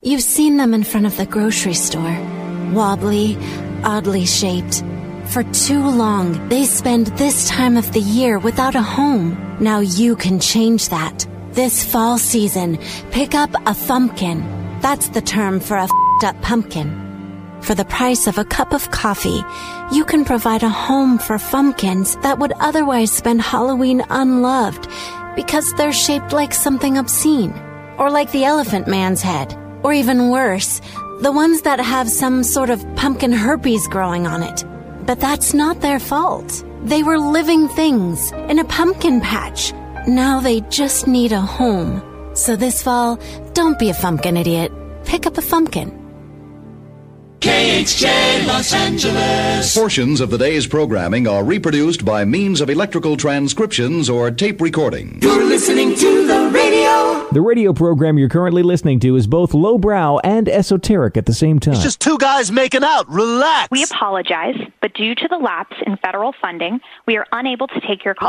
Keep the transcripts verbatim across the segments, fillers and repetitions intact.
You've seen them in front of the grocery store. Wobbly, oddly shaped. For too long, they spend this time of the year without a home. Now you can change that. This fall season, pick up a Fumpkin. That's the term for a f***ed up pumpkin. For the price of a cup of coffee, you can provide a home for Fumpkins that would otherwise spend Halloween unloved because they're shaped like something obscene, or like the Elephant Man's head, or even worse, the ones that have some sort of pumpkin herpes growing on it. But that's not their fault. They were living things in a pumpkin patch. Now they just need a home. So this fall, don't be a Fumpkin idiot. Pick up a Fumpkin. K H J Los Angeles. Portions of the day's programming are reproduced by means of electrical transcriptions or tape recording. You're listening to the radio. The radio program you're currently listening to is both lowbrow and esoteric at the same time. It's just two guys making out. Relax. We apologize, but due to the lapse in federal funding, we are unable to take your call.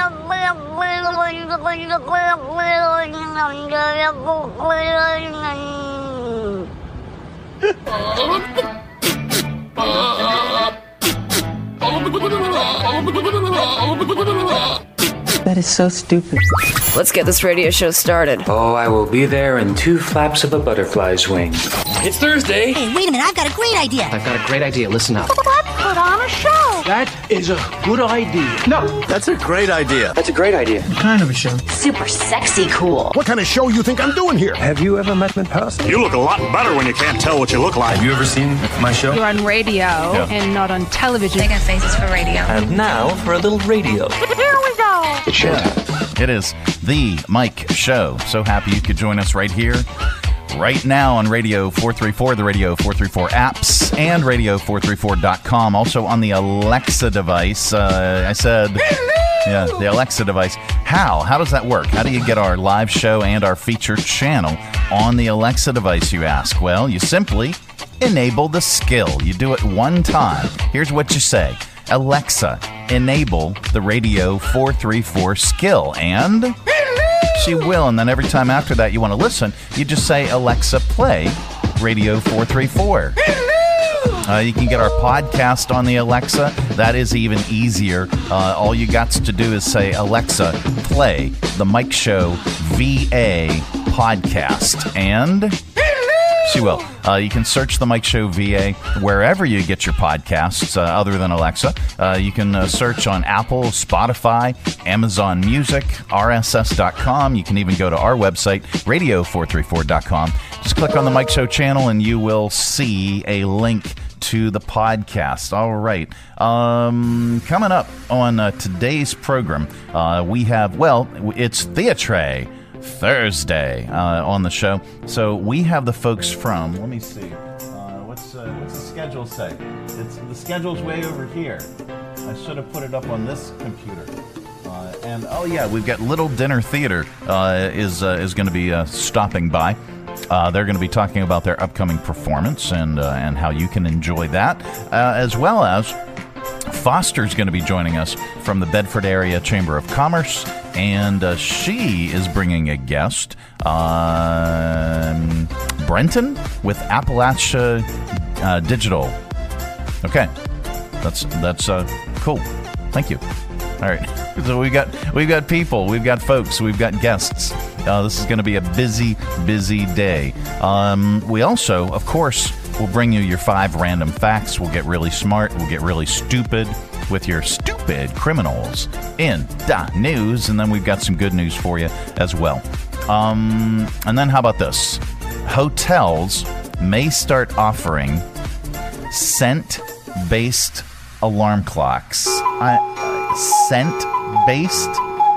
That is so stupid. Let's get this radio show started. Oh, I will be there in two flaps of a butterfly's wing. It's Thursday. Hey, wait a minute. I've got a great idea. I've got a great idea. Listen up. Let's put on a show. That is a good idea. No, that's a great idea. That's a great idea. What kind of a show? Super sexy cool. What kind of show you think I'm doing here? Have you ever met me in person? You look a lot better when you can't tell what you look like. Have you ever seen my show? You're on radio yeah. and not on television. They got faces for radio. And now for a little radio. Here we go. It's showtime. It is the Mike Show. So happy you could join us right here, right now on Radio four thirty-four, the Radio four thirty-four apps, and radio four thirty-four dot com. Also on the Alexa device. Uh, I said, yeah, the Alexa device. How? How does that work? How do you get our live show and our featured channel on the Alexa device, you ask? Well, you simply enable the skill. You do it one time. Here's what you say. Alexa, enable the Radio four thirty-four skill, and she will. And then every time after that you want to listen, you just say, Alexa, play Radio four thirty-four. Uh, you can get our podcast on the Alexa. That is even easier. Uh, all you got to do is say, Alexa, play the Mike Show V A podcast, and she will. Uh, you can search the Mike Show V A wherever you get your podcasts, uh, other than Alexa. Uh, you can uh, search on Apple, Spotify, Amazon Music, R S S dot com. You can even go to our website, radio four thirty-four dot com. Just click on the Mike Show channel and you will see a link to the podcast. All right. Um, coming up on uh, today's program, uh, we have, well, it's Theatre Thursday uh, on the show. So we have the folks from, let me see, uh, what's uh, what's the schedule say? It's the schedule's way over here. I should have put it up on this computer. Uh, and oh yeah, we've got Little Dinner Theater uh, is uh, is going to be uh, stopping by. Uh, they're going to be talking about their upcoming performance and uh, and how you can enjoy that, uh, as well as Foster's going to be joining us from the Bedford Area Chamber of Commerce, and uh, she is bringing a guest, um, Brenton with Appalachia uh, Digital. Okay, that's that's uh, cool. Thank you. All right, so we got we've got people, we've got folks, we've got guests. Uh, this is going to be a busy, busy day. Um, we also, of course, will bring you your five random facts. We'll get really smart. We'll get really stupid with your stupid criminals in the news. And then we've got some good news for you as well. Um, and then how about this? Hotels may start offering scent-based alarm clocks. I, uh, scent-based?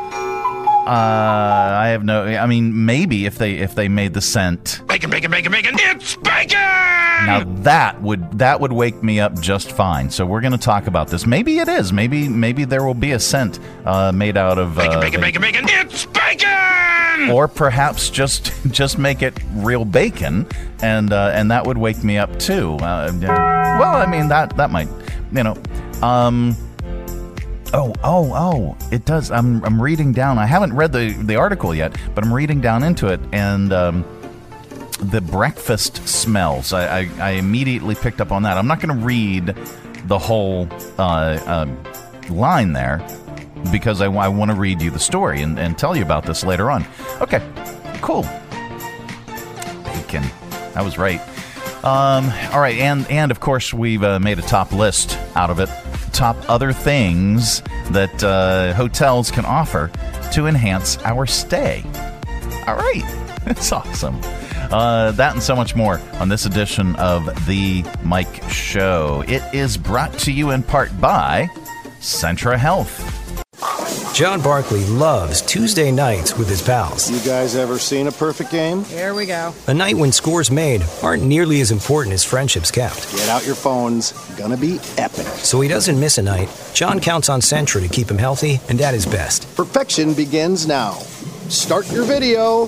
Uh, I have no. I mean, maybe if they if they made the scent bacon, bacon, bacon, bacon. It's bacon. Now that would that would wake me up just fine. So we're going to talk about this. Maybe it is. Maybe maybe there will be a scent uh, made out of bacon, uh, bacon, the, bacon, bacon. It's bacon. Or perhaps just just make it real bacon, and uh, and that would wake me up too. Uh, well, I mean that that might, you know. Um, Oh, oh, oh, it does. I'm I'm reading down. I haven't read the, the article yet, but I'm reading down into it. And um, the breakfast smells. I, I, I immediately picked up on that. I'm not going to read the whole uh, uh, line there because I, I want to read you the story and, and tell you about this later on. Okay, cool. Bacon. I was right. Um, all right, and, and of course, we've uh, made a top list out of it. Top other things that uh, hotels can offer to enhance our stay. All right. That's awesome. Uh, that and so much more on this edition of The Mike Show. It is brought to you in part by Centra Health. John Barkley loves Tuesday nights with his pals. You guys ever seen a perfect game? Here we go. A night when scores made aren't nearly as important as friendships kept. Get out your phones. Gonna be epic. So he doesn't miss a night. John counts on Centra to keep him healthy and at his best. Perfection begins now. Start your video.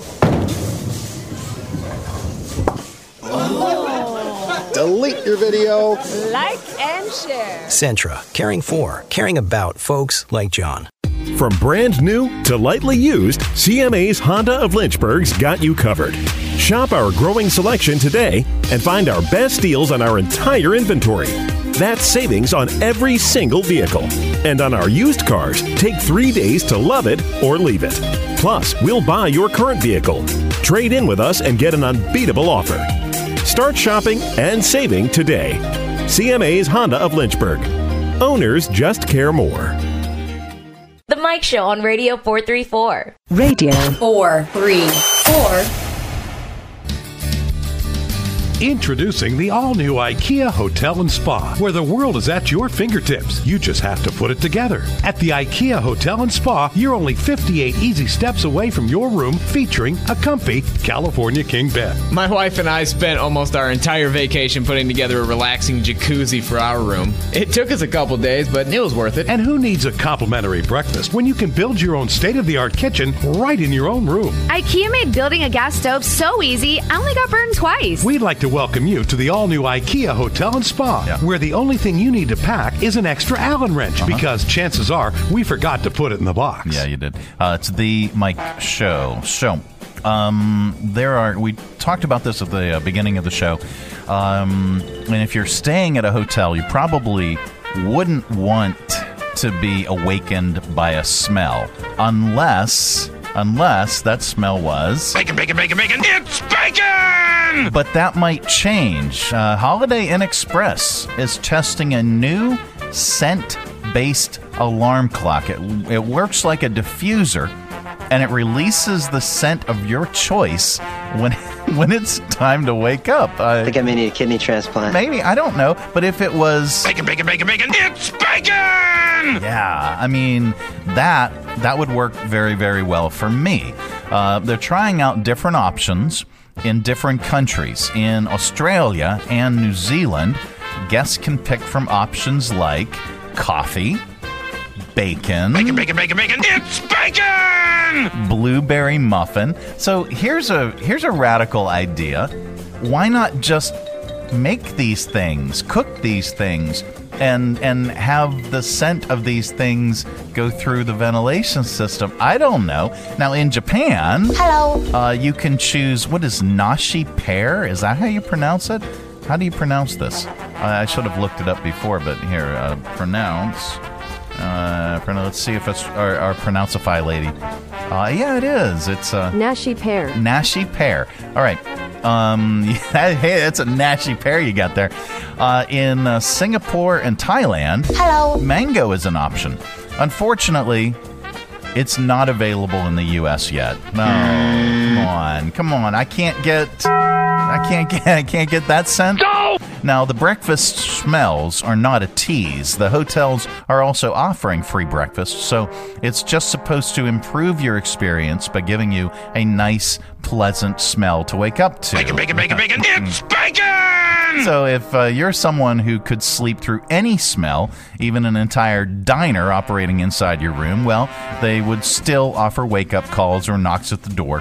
Oh. Delete your video. Like and share. Centra. Caring for, caring about folks like John. From brand new to lightly used, C M A's Honda of Lynchburg's got you covered. Shop our growing selection today and find our best deals on our entire inventory. That's savings on every single vehicle. And on our used cars, take three days to love it or leave it. Plus, we'll buy your current vehicle. Trade in with us and get an unbeatable offer. Start shopping and saving today. C M A's Honda of Lynchburg. Owners just care more. The Mike Show on Radio four thirty-four. Radio four thirty-four. Introducing the all-new IKEA Hotel and Spa, where the world is at your fingertips. You just have to put it together. At the IKEA Hotel and Spa, you're only fifty-eight easy steps away from your room, featuring a comfy California king bed. My wife and I spent almost our entire vacation putting together a relaxing jacuzzi for our room. It took us a couple days, but it was worth it. And who needs a complimentary breakfast when you can build your own state-of-the-art kitchen right in your own room? IKEA made building a gas stove so easy, I only got burned twice. We'd like to welcome you to the all-new IKEA Hotel and Spa, yeah. where the only thing you need to pack is an extra Allen wrench, uh-huh. because chances are we forgot to put it in the box. Yeah, you did. Uh, it's the Mike Show. So, um, there are. We talked about this at the uh, beginning of the show. Um, and if you're staying at a hotel, you probably wouldn't want to be awakened by a smell, unless. Unless that smell was... Bacon, bacon, bacon, bacon! It's bacon! But that might change. Uh, Holiday Inn Express is testing a new scent-based alarm clock. It, it works like a diffuser, and it releases the scent of your choice when when it's time to wake up. Uh, I think I may need a kidney transplant. Maybe, I don't know. But if it was... Bacon, bacon, bacon, bacon! It's bacon! Yeah, I mean, that that would work very, very well for me. Uh, they're trying out different options in different countries. In Australia and New Zealand, guests can pick from options like coffee, bacon, bacon, bacon, bacon, bacon, it's bacon! Blueberry muffin. So here's a here's a radical idea. Why not just make these things, cook these things, and and have the scent of these things go through the ventilation system? I don't know. Now in Japan, hello, uh, you can choose, what is nashi pear? Is that how you pronounce it? How do you pronounce this? Uh, I should have looked it up before, but here, uh, pronounce. Uh, let's see if it's our, our Pronounceify lady. Uh, yeah, it is. It's uh, nashi pear. Nashi pear. All right. Um, yeah, hey, it's a nashi pear you got there. Uh, in uh, Singapore and Thailand, hello, mango is an option. Unfortunately, it's not available in the U S yet. No, come on, come on. I can't get, I can't get, I can't get that scent. No! Now, the breakfast smells are not a tease. The hotels are also offering free breakfast, so it's just supposed to improve your experience by giving you a nice, pleasant smell to wake up to. Bacon, bacon, bacon, bacon, it's bacon! So if uh, you're someone who could sleep through any smell, even an entire diner operating inside your room, well, they would still offer wake-up calls or knocks at the door.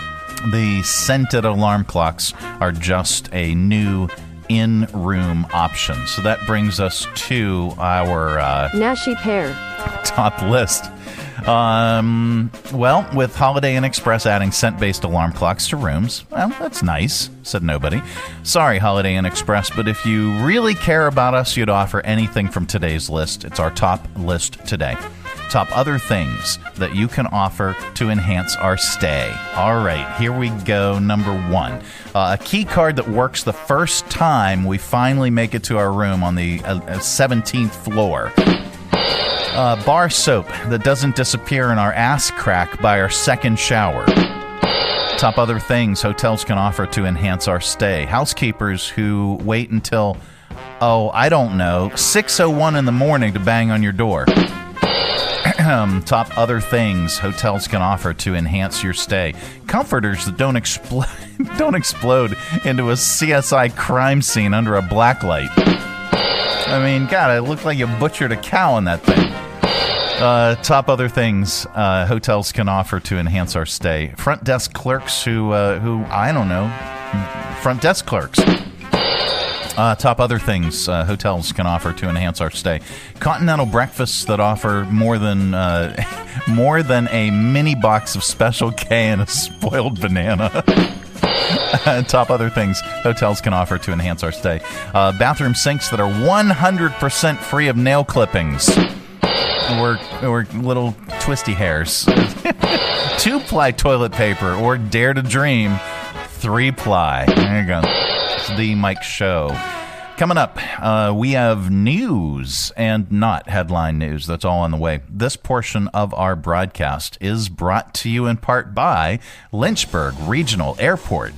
The scented alarm clocks are just a new in-room option. So that brings us to our uh, nashi pear top list. Um, well, with Holiday Inn Express adding scent-based alarm clocks to rooms, well, that's nice, said nobody. Sorry, Holiday Inn Express, but if you really care about us, you'd offer anything from today's list. It's our top list today. Top other things that you can offer to enhance our stay. All right, here we go. Number one, uh, a key card that works the first time we finally make it to our room on the uh, seventeenth floor. Uh, bar soap that doesn't disappear in our ass crack by our second shower. Top other things hotels can offer to enhance our stay. Housekeepers who wait until, oh, I don't know, six oh one in the morning to bang on your door. Top other things hotels can offer to enhance your stay. Comforters that don't explode, don't explode into a C S I crime scene under a blacklight. I mean, God, it looked like you butchered a cow in that thing. Uh, top other things uh, hotels can offer to enhance our stay. Front desk clerks who, uh, who I don't know, front desk clerks. Uh, top other things uh, hotels can offer to enhance our stay. Continental breakfasts that offer more than uh, more than a mini box of Special K and a spoiled banana. Uh, top other things hotels can offer to enhance our stay. Uh, bathroom sinks that are one hundred percent free of nail clippings or, or little twisty hairs. Two-ply toilet paper or Dare to Dream three-ply. There you go. It's the Mike Show. Coming up, uh, we have news and not headline news. That's all on the way. This portion of our broadcast is brought to you in part by Lynchburg Regional Airport.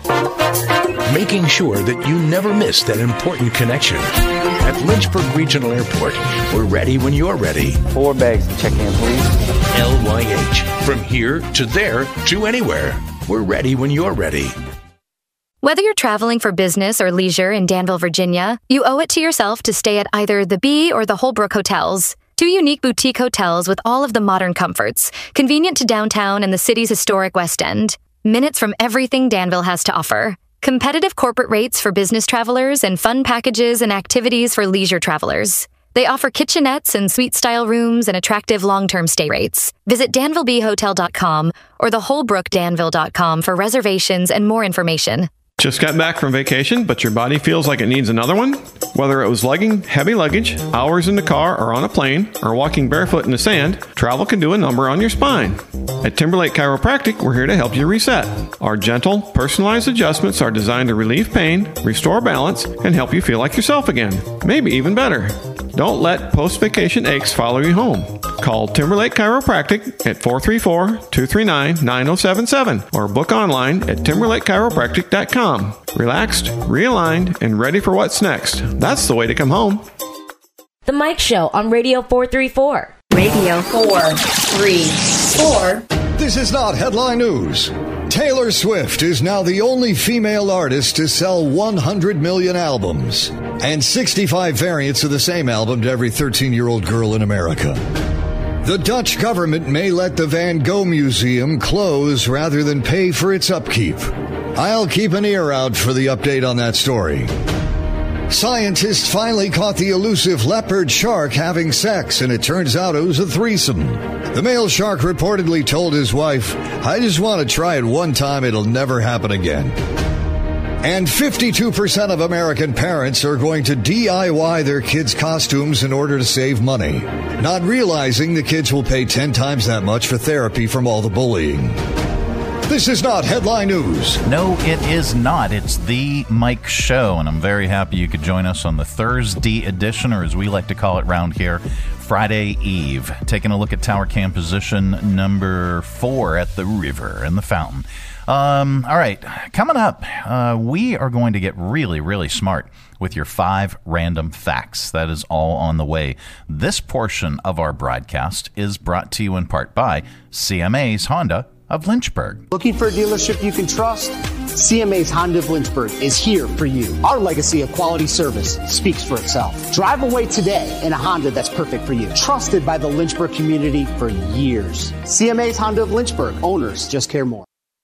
Making sure that you never miss that important connection. At Lynchburg Regional Airport, we're ready when you're ready. Four bags to check in, please. L Y H. From here to there to anywhere. We're ready when you're ready. Whether you're traveling for business or leisure in Danville, Virginia, you owe it to yourself to stay at either the Bee or the Holbrook Hotels. Two unique boutique hotels with all of the modern comforts, convenient to downtown and the city's historic West End. Minutes from everything Danville has to offer. Competitive corporate rates for business travelers and fun packages and activities for leisure travelers. They offer kitchenettes and suite-style rooms and attractive long-term stay rates. Visit danville bee hotel dot com or the holbrook danville dot com for reservations and more information. Just got back from vacation, but your body feels like it needs another one? Whether it was lugging heavy luggage, hours in the car or on a plane, or walking barefoot in the sand, travel can do a number on your spine. At Timberlake Chiropractic, we're here to help you reset. Our gentle, personalized adjustments are designed to relieve pain, restore balance, and help you feel like yourself again. Maybe even better. Don't let post-vacation aches follow you home. Call Timberlake Chiropractic at four three four, two three nine, nine zero seven seven or book online at timberlake chiropractic dot com. Relaxed, realigned, and ready for what's next. That's the way to come home. The Mike Show on Radio four thirty-four. Radio four thirty-four. This is not headline news. Taylor Swift is now the only female artist to sell one hundred million albums and sixty-five variants of the same album to every thirteen-year-old girl in America. The Dutch government may let the Van Gogh Museum close rather than pay for its upkeep. I'll keep an ear out for the update on that story. Scientists finally caught the elusive leopard shark having sex, and it turns out it was a threesome. The male shark reportedly told his wife, "I just want to try it one time, it'll never happen again." And fifty-two percent of American parents are going to D I Y their kids' costumes in order to save money, not realizing the kids will pay ten times that much for therapy from all the bullying. This is not headline news. No, it is not. It's the Mike Show, and I'm very happy you could join us on the Thursday edition, or as we like to call it around here, Friday Eve. Taking a look at Tower Cam position number four at the river and the fountain. Um, all right, coming up, uh, we are going to get really, really smart with your five random facts. That is all on the way. This portion of our broadcast is brought to you in part by C M A's Honda of Lynchburg. Looking for a dealership you can trust? C M A's Honda of Lynchburg is here for you. Our legacy of quality service speaks for itself. Drive away today in a Honda that's perfect for you. Trusted by the Lynchburg community for years. C M A's Honda of Lynchburg. Owners just care more.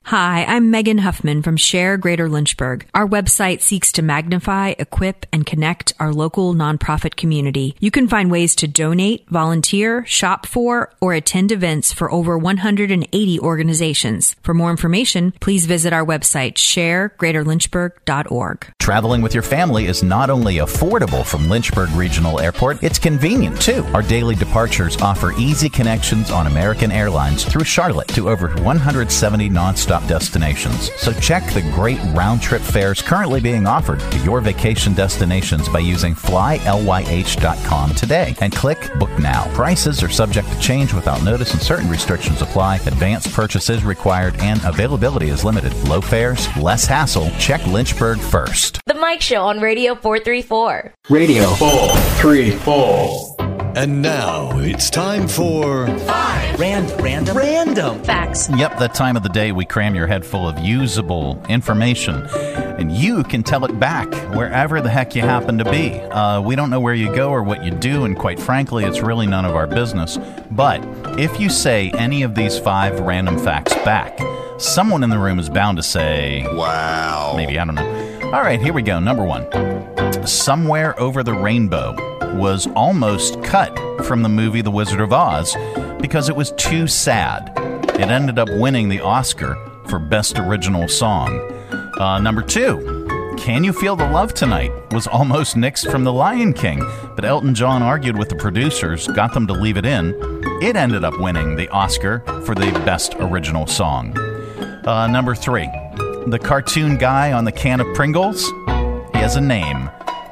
Hi, I'm Megan Huffman from Share Greater Lynchburg. Our website seeks to magnify, equip, and connect our local nonprofit community. You can find ways to donate, volunteer, shop for, or attend events for over one hundred eighty organizations. For more information, please visit our website, share greater lynchburg dot org. Traveling with your family is not only affordable from Lynchburg Regional Airport, it's convenient too. Our daily departures offer easy connections on American Airlines through Charlotte to over one hundred seventy nonstop destinations. So check the great round-trip fares currently being offered to your vacation destinations by using fly l y h dot com today and click Book Now. Prices are subject to change without notice and certain restrictions apply. Advanced purchase is required and availability is limited. Low fares, less hassle. Check Lynchburg first. The Mike Show on Radio four thirty-four. Radio four thirty-four. And now it's time for Five Random Random Random Facts. Yep, that time of the day we cram your head full of usable information, and you can tell it back wherever the heck you happen to be. Uh, we don't know where you go or what you do, and quite frankly, it's really none of our business. But if you say any of these five random facts back, someone in the room is bound to say, wow. Maybe, I don't know. All right, here we go. Number one. Somewhere Over the Rainbow was almost cut from the movie The Wizard of Oz because it was too sad. It ended up winning the Oscar for Best Original Song. Uh, number two, Can You Feel the Love Tonight was almost nixed from The Lion King, but Elton John argued with the producers, got them to leave it in. It ended up winning the Oscar for the Best Original Song. Uh, number three, the cartoon guy on the can of Pringles, he has a name,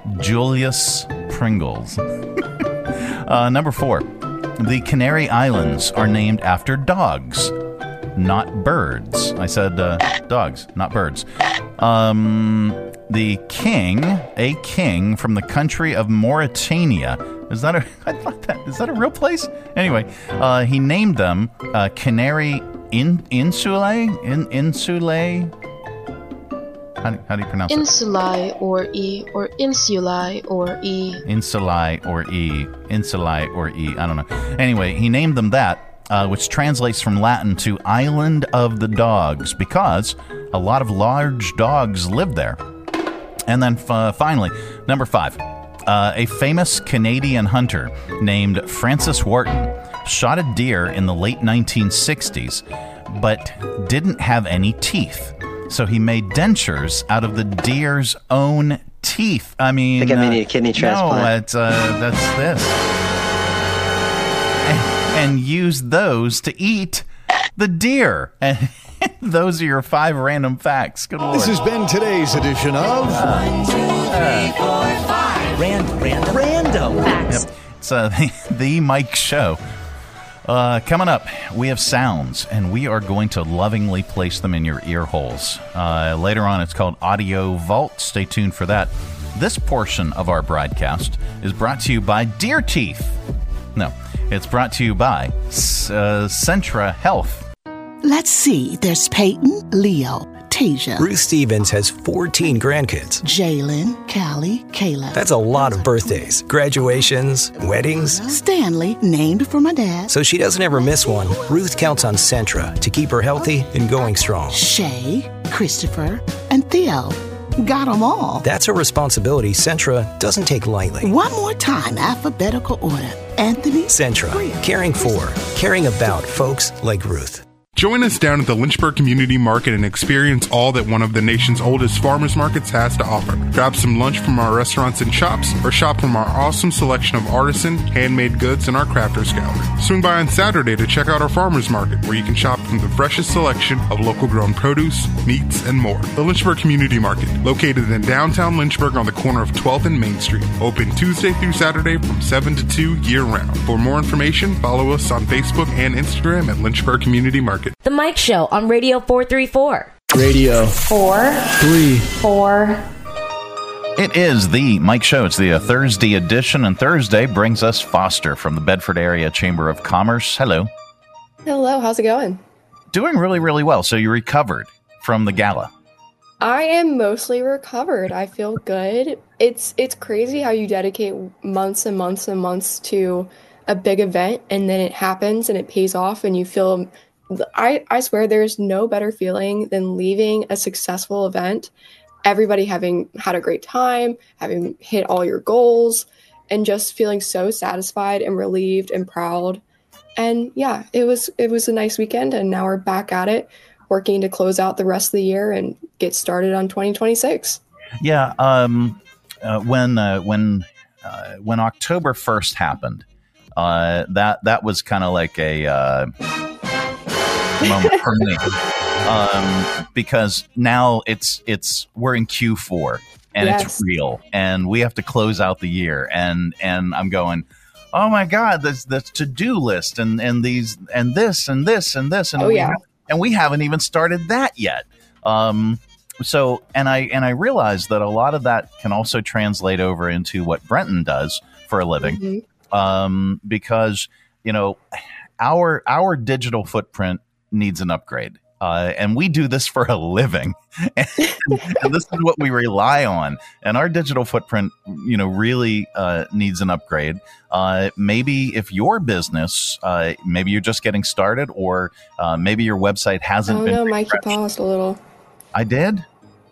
Julius Pringles. uh, number four, the Canary Islands are named after dogs, not birds. I said uh, dogs, not birds. Um, the king, a king from the country of Mauritania. Is that a? I thought that is that a real place? Anyway, uh, he named them uh, Canary in Insulae in Insulae. How do, how do you pronounce it? Insulae or E, or Insulae or E. Insulae or E. Insulae or E. I don't know. Anyway, he named them that, uh, which translates from Latin to Island of the Dogs, because a lot of large dogs live there. And then uh, finally, number five, uh, a famous Canadian hunter named Francis Wharton shot a deer in the late nineteen sixties, but didn't have any teeth. So he made dentures out of the deer's own teeth. I mean, I think I uh, need a kidney transplant. No, that's, uh, that's this. And, and used those to eat the deer. And those are your five random facts. Good Lord. This has been today's edition of One, two, three, four, five. Random, random, random facts. Yep. It's uh, the, the Mike Show. Uh, coming up, we have sounds, and we are going to lovingly place them in your ear holes. Uh, later on, it's called Audio Vault. Stay tuned for that. This portion of our broadcast is brought to you by Deer Teeth. No, it's brought to you by uh, Centra Health. Let's see. There's Peyton, Leo, Tasia. Ruth Stevens has fourteen grandkids. Jalen, Callie, Caleb. That's a lot of birthdays, graduations, weddings. Stanley, named for my dad. So she doesn't ever miss one. Ruth counts on Centra to keep her healthy and going strong. Shay, Christopher, and Theo. Got them all. That's a responsibility Centra doesn't take lightly. One more time, alphabetical order. Anthony. Centra, caring for, caring about folks like Ruth. Join us down at the Lynchburg Community Market and experience all that one of the nation's oldest farmers markets has to offer. Grab some lunch from our restaurants and shops, or shop from our awesome selection of artisan, handmade goods in our crafters gallery. Swing by on Saturday to check out our farmers market, where you can shop from the freshest selection of local grown produce, meats, and more. The Lynchburg Community Market, located in downtown Lynchburg on the corner of twelfth and Main Street. Open Tuesday through Saturday from seven to two year round. For more information, follow us on Facebook and Instagram at Lynchburg Community Market. The Mike Show on Radio four thirty-four. Radio four three four. It is the Mike Show. It's the uh, Thursday edition, and Thursday brings us Foster from the Bedford Area Chamber of Commerce. Hello. Hello, how's it going? Doing really, really well. So you recovered from the gala. I am mostly recovered. I feel good. It's it's crazy how you dedicate months and months and months to a big event, and then it happens and it pays off and you feel I, I swear there's no better feeling than leaving a successful event, everybody having had a great time, having hit all your goals, and just feeling so satisfied and relieved and proud. And yeah, it was it was a nice weekend, and now we're back at it, working to close out the rest of the year and get started on twenty twenty-six. Yeah, um, uh, when uh, when uh, when October first happened, uh, that that was kind of like a uh, moment for me, um, because now it's it's we're in Q four and yes. It's real, and we have to close out the year, and and I'm going, oh my God, there's the to-do list and, and these and this and this and this. And, oh, we yeah. have, and we haven't even started that yet. Um, so, and I, and I realized that a lot of that can also translate over into what Brenton does for a living. Mm-hmm. Um, because, you know, our, our digital footprint needs an upgrade. Uh, and we do this for a living, and, and this is what we rely on. And our digital footprint, you know, really uh, needs an upgrade. Uh, maybe if your business, uh, maybe you're just getting started, or uh, maybe your website hasn't oh, been. Oh no, Mike, you paused a little. I did.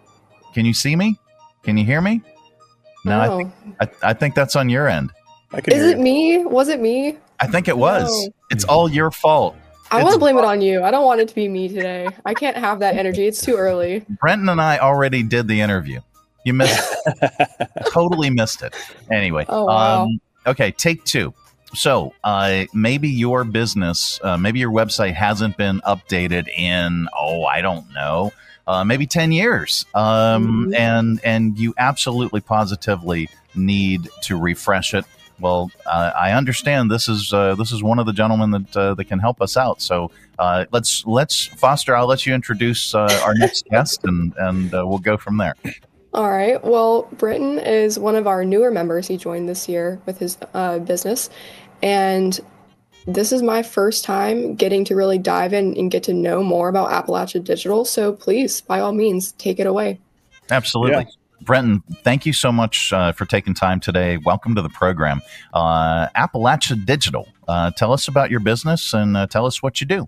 Can you see me? Can you hear me? No, no. I think I, I think that's on your end. I can is it you. me? Was it me? I think it was. No. It's all your fault. I want to blame it on you. I don't want it to be me today. I can't have that energy. It's too early. Brenton and I already did the interview. You missed it. Totally missed it. Anyway. Oh, wow. Um, okay, take two. So uh, maybe your business, uh, maybe your website hasn't been updated in, oh, I don't know, uh, maybe ten years. Um, mm-hmm. and, and you absolutely positively need to refresh it. Well, uh, I understand this is uh, this is one of the gentlemen that uh, that can help us out. So uh, let's let's Foster. I'll let you introduce uh, our next guest, and and uh, we'll go from there. All right. Well, Brenton is one of our newer members. He joined this year with his uh, business, and this is my first time getting to really dive in and get to know more about Appalachia Digital. So please, by all means, take it away. Absolutely. Yeah. Brenton, thank you so much uh, for taking time today. Welcome to the program. Uh, Appalachia Digital, uh, tell us about your business and uh, tell us what you do.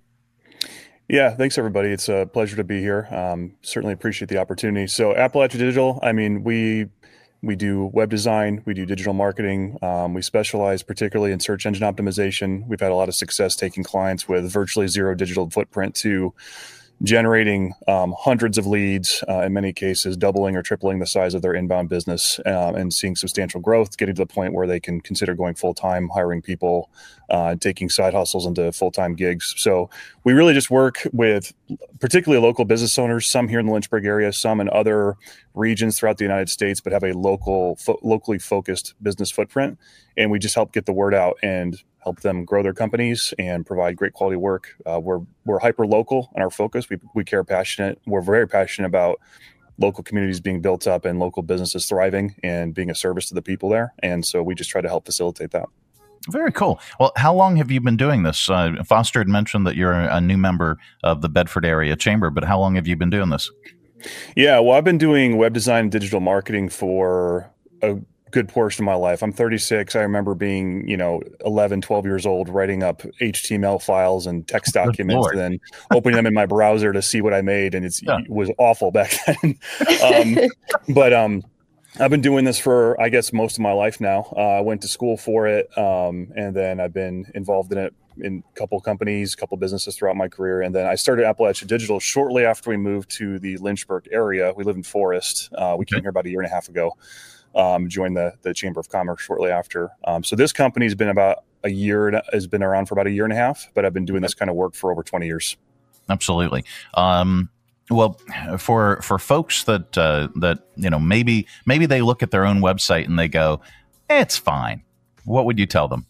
Yeah, thanks, everybody. It's a pleasure to be here. Um, certainly appreciate the opportunity. So Appalachia Digital, I mean, we we do web design, we do digital marketing. Um, we specialize particularly in search engine optimization. We've had a lot of success taking clients with virtually zero digital footprint to generating um, hundreds of leads, uh, in many cases, doubling or tripling the size of their inbound business, uh, and seeing substantial growth, getting to the point where they can consider going full-time, hiring people, uh, taking side hustles into full-time gigs. So we really just work with particularly local business owners, some here in the Lynchburg area, some in other regions throughout the United States, but have a local, fo- locally focused business footprint. And we just help get the word out and help them grow their companies and provide great quality work. Uh, we're we're hyper local in our focus. We we care passionate. We're very passionate about local communities being built up and local businesses thriving and being a service to the people there. And so we just try to help facilitate that. Very cool. Well, how long have you been doing this? Uh, Foster had mentioned that you're a new member of the Bedford Area Chamber, but how long have you been doing this? Yeah, well, I've been doing web design and digital marketing for a good portion of my life. I'm thirty-six. I remember being, you know, eleven, twelve years old, writing up H T M L files and text documents, and then opening them in my browser to see what I made. And it's, yeah. it was awful back then. um, but um, I've been doing this for, I guess, most of my life now. Uh, I went to school for it. Um, and then I've been involved in it in a couple companies, a couple businesses throughout my career. And then I started Appalachia Digital shortly after we moved to the Lynchburg area. We live in Forest. Uh, we okay. came here about a year and a half ago. Um, joined the the Chamber of Commerce shortly after. Um, so this company has been about a year, has been around for about a year and a half, but I've been doing this kind of work for over twenty years. Absolutely. Um, well, for for folks that uh, that you know maybe maybe they look at their own website and they go, eh, it's fine. What would you tell them?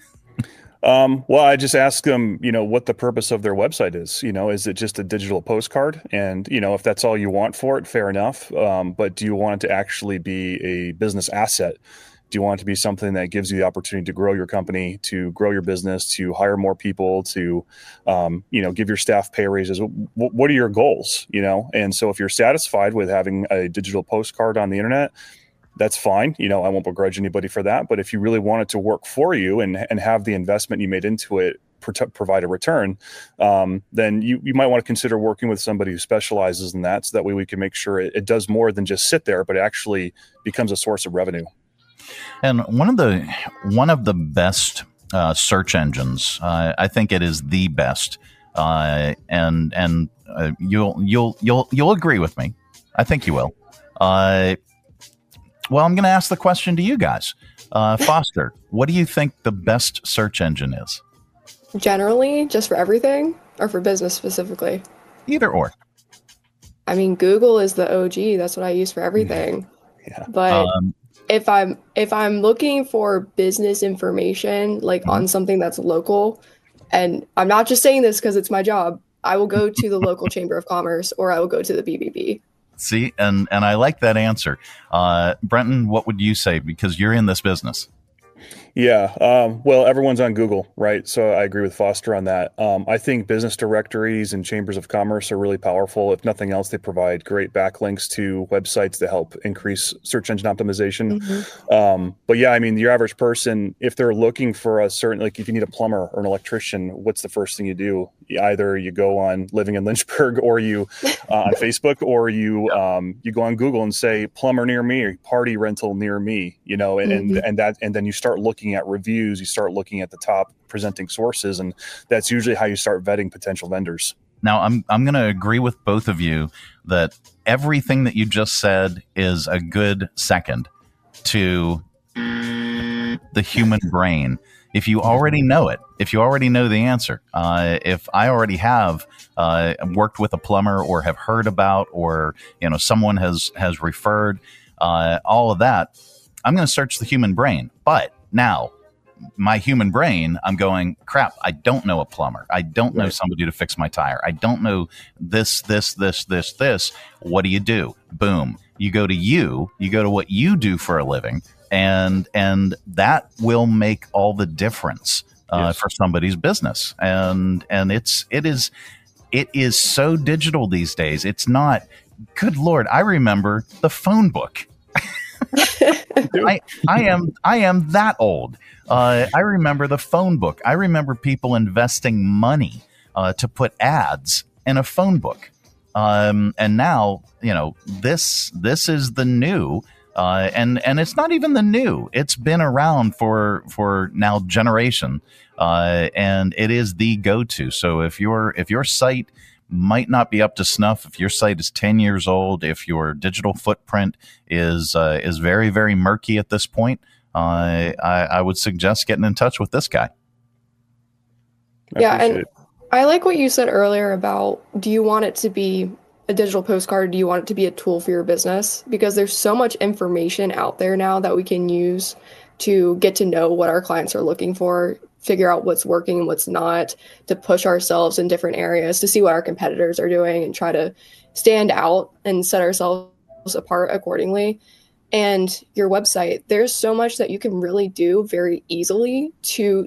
Um, well, I just ask them, you know, what the purpose of their website is. You know, is it just a digital postcard? And, you know, if that's all you want for it, fair enough. Um, but do you want it to actually be a business asset? Do you want it to be something that gives you the opportunity to grow your company, to grow your business, to hire more people, to, um, you know, give your staff pay raises? W- what are your goals? You know, and so if you're satisfied with having a digital postcard on the internet, that's fine. You know, I won't begrudge anybody for that. But if you really want it to work for you and, and have the investment you made into it pro- provide a return, um, then you, you might want to consider working with somebody who specializes in that, so that way we can make sure it, it does more than just sit there, but it actually becomes a source of revenue. And one of the one of the best uh, search engines, uh, I think it is the best, uh, and and uh, you'll you'll you'll you'll agree with me. I think you will. Uh, well, I'm going to ask the question to you guys. Uh, Foster, what do you think the best search engine is? Generally, just for everything, or for business specifically? Either or. I mean, Google is the O G. That's what I use for everything. Yeah. But Um, if I'm if I'm looking for business information, like on something that's local, and I'm not just saying this because it's my job, I will go to the local chamber of commerce, or I will go to the B B B. See, and, and I like that answer. Uh, Brenton, what would you say? Because you're in this business. Yeah. Um, well, everyone's on Google, right? So I agree with Foster on that. Um, I think business directories and chambers of commerce are really powerful. If nothing else, they provide great backlinks to websites to help increase search engine optimization. Mm-hmm. Um, but yeah, I mean, your average person, if they're looking for a certain, like if you need a plumber or an electrician, what's the first thing you do? Either you go on Living in Lynchburg, or you uh, on Facebook, or you um, you go on Google and say plumber near me, or party rental near me, you know, and, mm-hmm. and and that and then you start looking at reviews, you start looking at the top presenting sources, and that's usually how you start vetting potential vendors. Now, I'm I'm going to agree with both of you that everything that you just said is a good second to the human brain. If you already know it, if you already know the answer, uh, if I already have uh, worked with a plumber, or have heard about, or you know someone has has referred, uh, all of that, I'm going to search the human brain. But now, my human brain, I'm going, crap, I don't know a plumber. I don't know somebody to fix my tire. I don't know this, this, this, this, this. What do you do? Boom. You go to you, you go to what you do for a living. And and that will make all the difference uh, yes. for somebody's business. And and it's it is it is so digital these days. It's not. Good Lord, I remember the phone book. I I am I am that old. Uh, I remember the phone book. I remember people investing money uh, to put ads in a phone book. Um, and now you know this this is the new. Uh, and and it's not even the new. It's been around for for now generation, uh, and it is the go-to. So if your if your site might not be up to snuff, if your site is ten years old, if your digital footprint is uh, is very very murky at this point, uh, I, I would suggest getting in touch with this guy. I yeah, and it. I like what you said earlier about, do you want it to be a digital postcard? Do you want it to be a tool for your business? Because there's so much information out there now that we can use to get to know what our clients are looking for, figure out what's working and what's not, to push ourselves in different areas, to see what our competitors are doing and try to stand out and set ourselves apart accordingly. And your website, there's so much that you can really do very easily to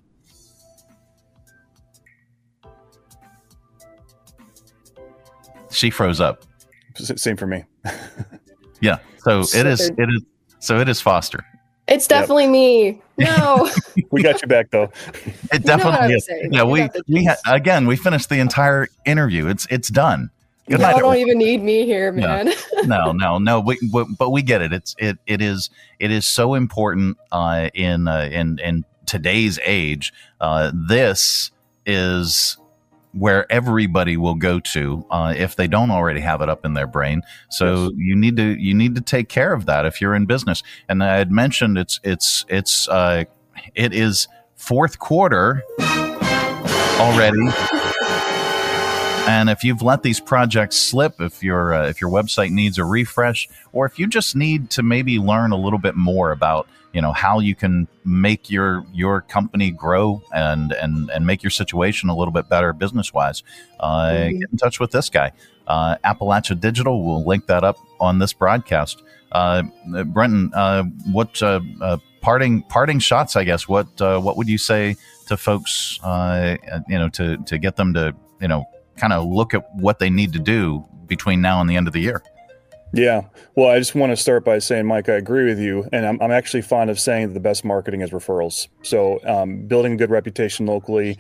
She froze up. Same for me. Yeah. So it is. It is. So it is Foster. It's definitely yep. me. No. We got you back though. It definitely is. Yeah. We we ha- again we finished the entire interview. It's it's done. Good Y'all night, don't even need me here, man. No, no, no. no we, we, but we get it. It's it it is it is so important uh, in uh, in in today's age. Uh, this is where everybody will go to uh, if they don't already have it up in their brain. So yes. you need to you need to take care of that if you're in business. And I had mentioned it's it's it's uh, it is fourth quarter already. And if you've let these projects slip, if your uh, if your website needs a refresh, or if you just need to maybe learn a little bit more about, you know, how you can make your your company grow and and and make your situation a little bit better business wise, uh, mm-hmm. get in touch with this guy, uh, Appalachia Digital. We'll link that up on this broadcast. Uh, Brenton, uh, what uh, uh, parting parting shots? I guess what uh, what would you say to folks? Uh, you know, to to get them to you know. kind of look at what they need to do between now and the end of the year. Yeah. Well, I just want to start by saying, Mike, I agree with you. And I'm, I'm actually fond of saying that the best marketing is referrals. So um, building a good reputation locally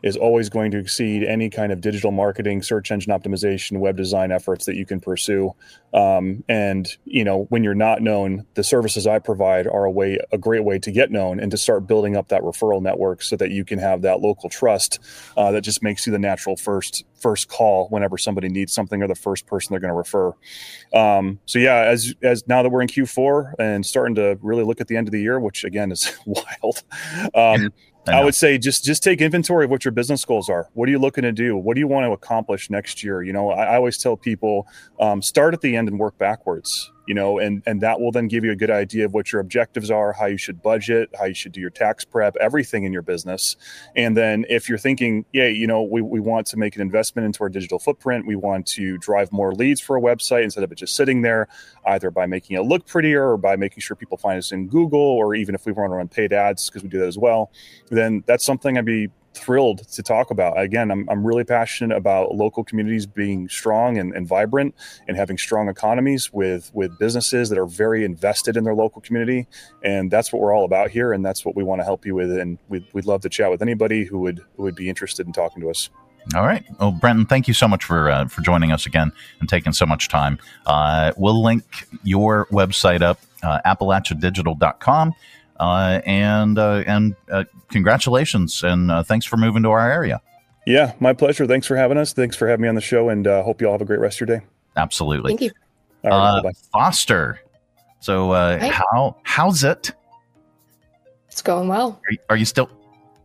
is always going to exceed any kind of digital marketing, search engine optimization, web design efforts that you can pursue. Um, and, you know, when you're not known, the services I provide are a way, a great way to get known and to start building up that referral network so that you can have that local trust uh, that just makes you the natural first first call whenever somebody needs something, or the first person they're going to refer. Um, so yeah, as as now that we're in Q four and starting to really look at the end of the year, which again is wild, um, I, I would say just just take inventory of what your business goals are. What are you looking to do? What do you want to accomplish next year? You know, I, I always tell people um, start at the end and work backwards. You know, and, and that will then give you a good idea of what your objectives are, how you should budget, how you should do your tax prep, everything in your business. And then if you're thinking, yeah, you know, we, we want to make an investment into our digital footprint, we want to drive more leads for a website instead of it just sitting there, either by making it look prettier or by making sure people find us in Google, or even if we want to run paid ads, because we do that as well, then that's something I'd be thrilled to talk about. Again, I'm I'm really passionate about local communities being strong and, and vibrant, and having strong economies with with businesses that are very invested in their local community. And that's what we're all about here, and that's what we want to help you with. And we'd, we'd love to chat with anybody who would who would be interested in talking to us. All right. Well, Brenton, thank you so much for uh, for joining us again and taking so much time. Uh, we'll link your website up, uh, appalachia digital dot com. Uh, and uh, and uh, congratulations, and uh, thanks for moving to our area. Yeah, my pleasure. Thanks for having us. Thanks for having me on the show, and uh, hope you all have a great rest of your day. Absolutely. Thank you. All right, uh, bye-bye. Foster. So uh, Hi. how how's it? It's going well. Are you, are you still?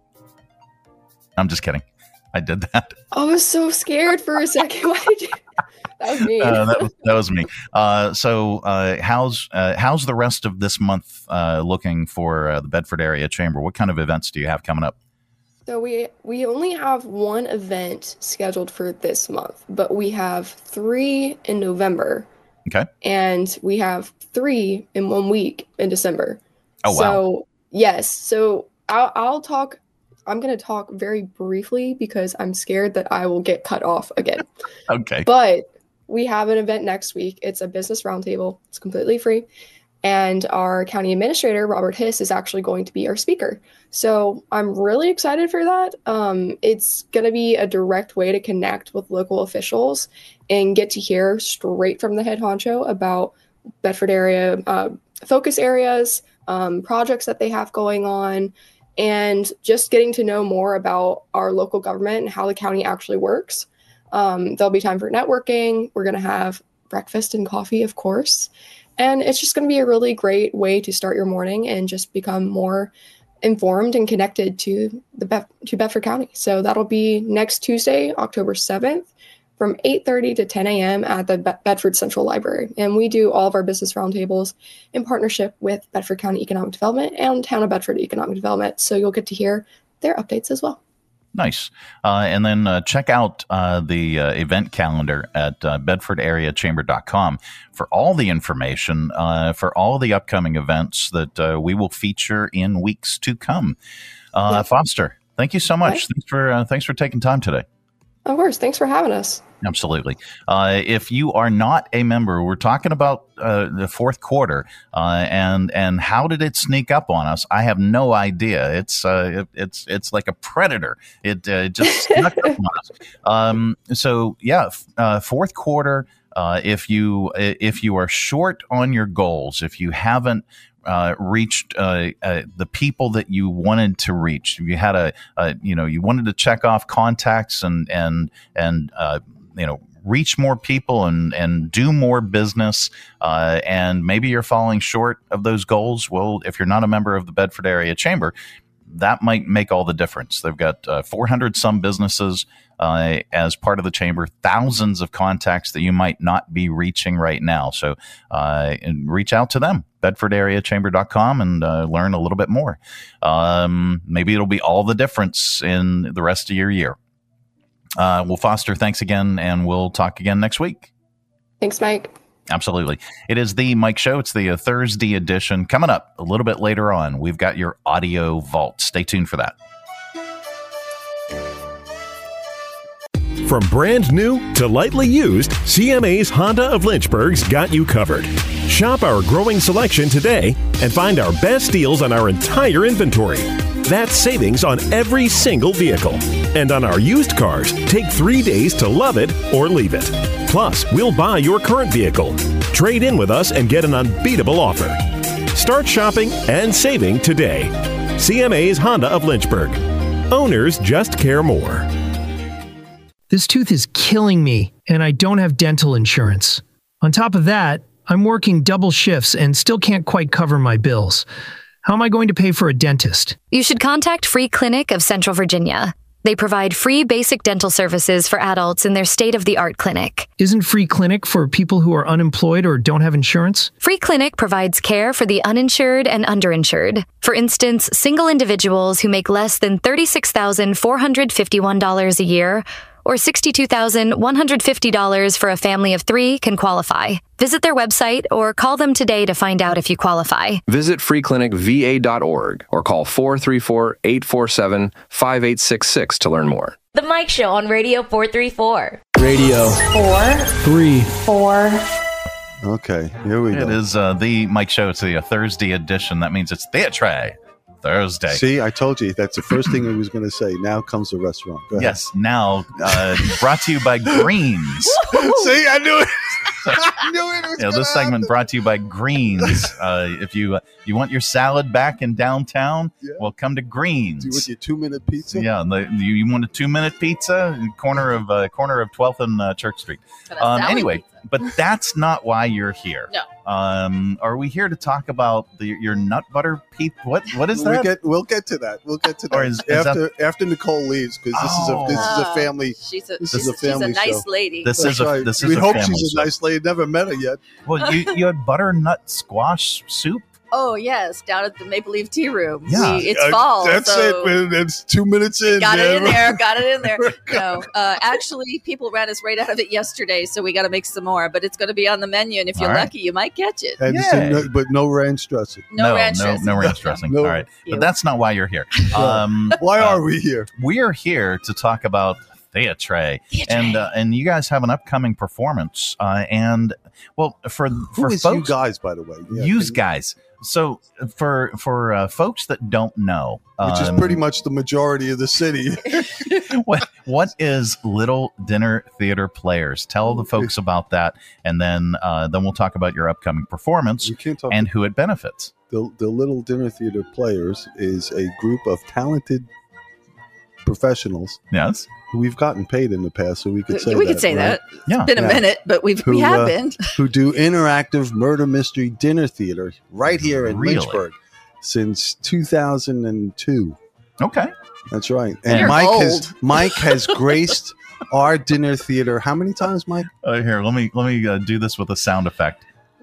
I'm just kidding. I did that. I was so scared for a second. Why did you? That was me. Uh, that, was, that was me. Uh, so, uh, how's uh, how's the rest of this month uh, looking for uh, the Bedford Area Chamber? What kind of events do you have coming up? So we we only have one event scheduled for this month, but we have three in November. Okay. And we have three in one week in December. Oh, wow. So yes. So I'll, I'll talk. I'm going to talk very briefly because I'm scared that I will get cut off again. Okay. But we have an event next week. It's a business roundtable. It's completely free. And our county administrator, Robert Hiss, is actually going to be our speaker. So I'm really excited for that. Um, it's going to be a direct way to connect with local officials and get to hear straight from the head honcho about Bedford area uh, focus areas, um, projects that they have going on, and just getting to know more about our local government and how the county actually works. Um, there'll be time for networking. We're going to have breakfast and coffee, of course. And it's just going to be a really great way to start your morning and just become more informed and connected to the Be- to Bedford County. So that'll be next Tuesday, October seventh, from eight thirty to ten a.m. at the Be- Bedford Central Library. And we do all of our business roundtables in partnership with Bedford County Economic Development and Town of Bedford Economic Development. So you'll get to hear their updates as well. Nice. Uh, and then uh, check out uh, the uh, event calendar at uh, bedford area chamber dot com for all the information uh, for all the upcoming events that uh, we will feature in weeks to come. Uh, yeah. Foster, thank you so much. Right. Thanks for uh, thanks for taking time today. Of course. Thanks for having us. Absolutely. Uh, if you are not a member, we're talking about uh, the fourth quarter uh, and and how did it sneak up on us? I have no idea. It's uh, it, it's it's like a predator. It uh, just snuck up on us. Um, so yeah, uh, fourth quarter. Uh, if you if you are short on your goals, if you haven't Uh, reached uh, uh, the people that you wanted to reach. You had a, a, you know, you wanted to check off contacts and and and uh, you know, reach more people and and do more business. Uh, and maybe you're falling short of those goals. Well, if you're not a member of the Bedford Area Chamber, that might make all the difference. They've got uh, four hundred some businesses uh, as part of the chamber, thousands of contacts that you might not be reaching right now. So uh, and reach out to them, bedford area chamber dot com, and uh, learn a little bit more. Um, maybe it'll be all the difference in the rest of your year. Uh, well, Foster, thanks again, and we'll talk again next week. Thanks, Mike. Absolutely. It is the Mike Show. It's the uh, Thursday edition. Coming up a little bit later on, we've got your audio vault. Stay tuned for that. From brand new to lightly used, C M A's Honda of Lynchburg's got you covered. Shop our growing selection today and find our best deals on our entire inventory. That's savings on every single vehicle. And on our used cars, take three days to love it or leave it. Plus, we'll buy your current vehicle. Trade in with us and get an unbeatable offer. Start shopping and saving today. C M A's Honda of Lynchburg. Owners just care more. This tooth is killing me, and I don't have dental insurance. On top of that, I'm working double shifts and still can't quite cover my bills. How am I going to pay for a dentist? You should contact Free Clinic of Central Virginia. They provide free basic dental services for adults in their state-of-the-art clinic. Isn't Free Clinic for people who are unemployed or don't have insurance? Free Clinic provides care for the uninsured and underinsured. For instance, single individuals who make less than thirty-six thousand four hundred fifty-one dollars a year or sixty-two thousand one hundred fifty dollars for a family of three can qualify. Visit their website or call them today to find out if you qualify. Visit free clinic v a dot org or call four three four, eight four seven, five eight six six to learn more. The Mike Show on Radio four thirty-four. Radio Four. three. Four. Okay, here we go. It is uh, the Mike Show. It's the Thursday edition. That means it's Theatre Thursday. See, I told you that's the first thing I was going to say. Now comes the restaurant. Go ahead. Yes, now uh, brought to you by Greens. See, I knew it. I knew it. Was You know, this segment happen. brought to you by Greens. Uh, if you uh, you want your salad back in downtown, Yeah. well, come to Greens. See, with your two-minute pizza. Yeah, the, you, you want a two-minute pizza, corner of uh, corner of twelfth and uh, Church Street. Um, anyway, but that's not why you're here. No. Um, are we here to talk about the, your nut butter pizza? What what is we that? Get, we'll get to that. We'll get to that Or is- is after after Nicole leaves because this is a this is a Oh. family. She's a, This she's, is a family she's a nice show. lady. This That's is a right. this is we a hope family she's a show. nice lady. Never met her yet. Well, you you had butternut squash soup. Oh, yes, down at the Maple Leaf Tea Room. Yeah. We, it's Uh, fall. That's so it. Man. That's two minutes in. Got it in man. there. Got it in there. No, uh, actually, people ran us right out of it yesterday, so we got to make some more. But it's going to be on the menu, and if you're All right. lucky, you might catch it. And so no, but no ranch dressing. No, ranch no, dressing. no ranch dressing. No. All right, but that's not why you're here. Um, Why uh, are we here? We are here to talk about Theatre, and uh, and you guys have an upcoming performance, uh, and well, for Who for is folks, you guys, by the way? Yeah, use can- guys. So for for uh, folks that don't know, Which is um, pretty much the majority of the city. what what is Little Dinner Theater Players? Tell the folks about that, and then uh, then we'll talk about your upcoming performance We can't talk and who it benefits. the, the Little Dinner Theater Players is a group of talented professionals Yes, who we've gotten paid in the past, so we could say we that, could say right? that. yeah. It's been a Yeah. minute, but we've, Who, we have uh, been. who do interactive murder mystery dinner theater right here in Really? Lynchburg since two thousand two. Okay. That's right. And You're Mike old. has Mike has graced our dinner theater. How many times, Mike? Uh, here, let me let me uh, do this with a sound effect.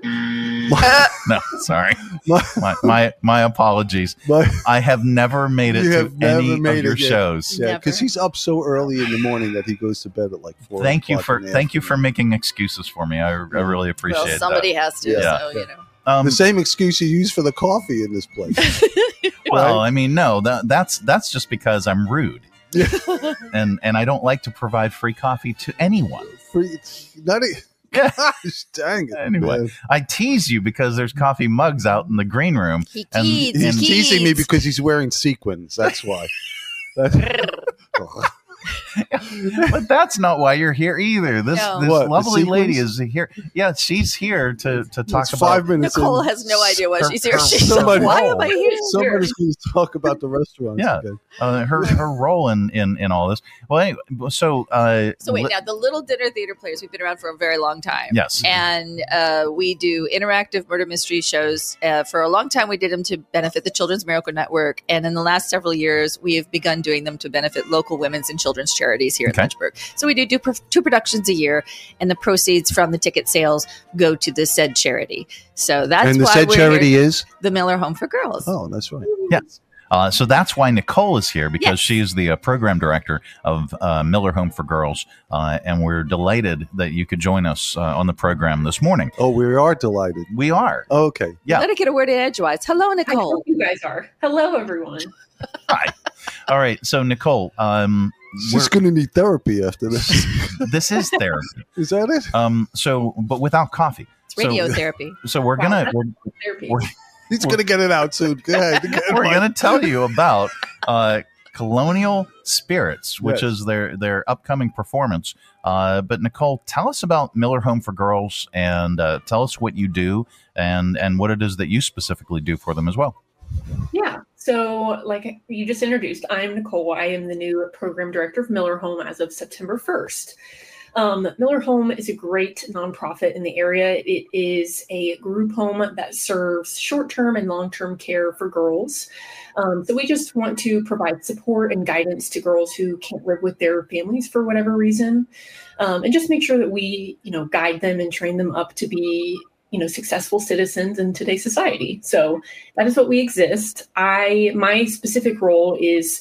No, sorry. My- My my, my apologies. my- I have never made it You to have never any made of your it yet. shows. Yeah, Never. because he's up so early in the morning that he goes to bed at like four. Thank you o'clock for in the thank you for afternoon. making excuses for me. I, I really appreciate Well, somebody that. has to, Yeah. so, you know. Um, the same excuse you use for the coffee in this place. well, right? I mean, no, that, that's that's just because I'm rude, and and I don't like to provide free coffee to anyone. Free- Not a, Yeah. gosh, dang it. Anyway, man. I tease you because there's coffee mugs out in the green room. He And- teased. He's he teasing me teased. because he's wearing sequins. That's why. That's- But that's not why you're here either. This No. this What, the lovely lady sequins? is here. Yeah, she's here to to talk It's about. five minutes Nicole in. has no idea why Her- she's here. her- She's somebody- like, why am I here? Somebody's going to talk about the restaurants. Yeah. again. Uh, her her role in, in in all this. Well, anyway, so uh, So wait, li- now the Little Dinner Theater Players, we've been around for a very long time. Yes. And uh, we do interactive murder mystery shows. Uh, for a long time, we did them to benefit the Children's Miracle Network. And in the last several years, we have begun doing them to benefit local women's and children's charities here Okay. in Lynchburg. So we do, do pro- two productions a year, and the proceeds from the ticket sales go to the said charity. So that's And the why said we're charity here. is? The Miller Home for Girls. Oh, that's right. Yes. Uh, so that's why Nicole is here, because Yes. she is the uh, program director of uh, Miller Home for Girls, uh, and we're delighted that you could join us uh, on the program this morning. Oh, we are delighted. We are. Oh, okay. Yeah. Let it get a word in edgewise. Hello, I Nicole. hope you guys are. Hello, everyone. Hi. All right. So Nicole, um, She's we're- going to need therapy after this. this is therapy. Is that it? Um, so, but without coffee. It's radiotherapy. So, so we're Wow, gonna that's we're, therapy. we're, He's going to get it out soon. Go ahead. Go ahead, we're Mike. gonna tell you about uh, Colonial Spirits, which Yes. is their their upcoming performance. Uh, but Nicole, tell us about Miller Home for Girls, and uh, tell us what you do and and what it is that you specifically do for them as well. Yeah. So, like you just introduced, I'm Nicole. I am the new program director of Miller Home as of September first. Um, Miller Home is a great nonprofit in the area. It is a group home that serves short-term and long-term care for girls. Um, so we just want to provide support and guidance to girls who can't live with their families for whatever reason, um, and just make sure that we, you know, guide them and train them up to be, you know, successful citizens in today's society. So that is what we exist. I, my specific role is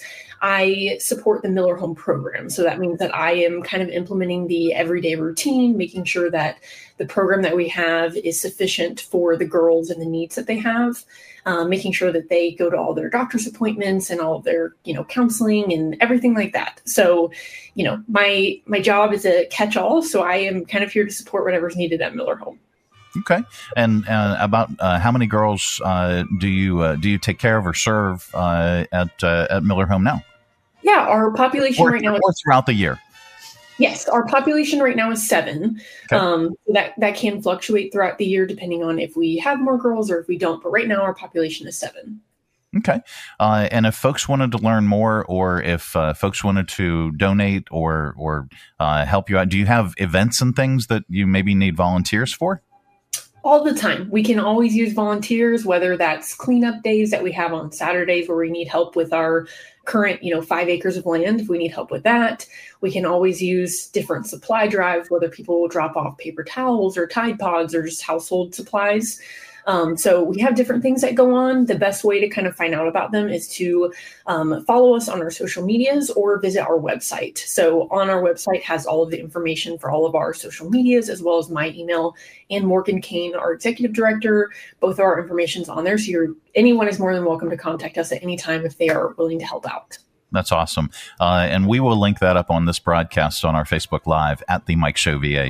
I support the Miller Home program. So that means that I am kind of implementing the everyday routine, making sure that the program that we have is sufficient for the girls and the needs that they have, um, making sure that they go to all their doctor's appointments and all of their, you know, counseling and everything like that. So, you know, my, my job is a catch-all. So I am kind of here to support whatever's needed at Miller Home. Okay, and uh, about uh, how many girls uh, do you uh, do you take care of or serve uh, at uh, at Miller Home now? Yeah, our population Or, right now or is throughout the year. yes, our population right now is seven. Okay. Um, that that can fluctuate throughout the year depending on if we have more girls or if we don't. But right now, our population is seven. Okay, uh, and if folks wanted to learn more, or if uh, folks wanted to donate or or uh, help you out, do you have events and things that you maybe need volunteers for? All the time. We can always use volunteers, whether that's cleanup days that we have on Saturdays where we need help with our current, you know, five acres of land. If we need help with that, we can always use different supply drives, whether people will drop off paper towels or Tide Pods or just household supplies. Um, so we have different things that go on. The best way to kind of find out about them is to um, follow us on our social medias or visit our website. So on our website has all of the information for all of our social medias, as well as my email and Morgan Kane, our executive director. Both of our information's on there. So you're, anyone is more than welcome to contact us at any time if they are willing to help out. That's awesome. Uh, and we will link that up on this broadcast on our Facebook Live at the Mike Show V A.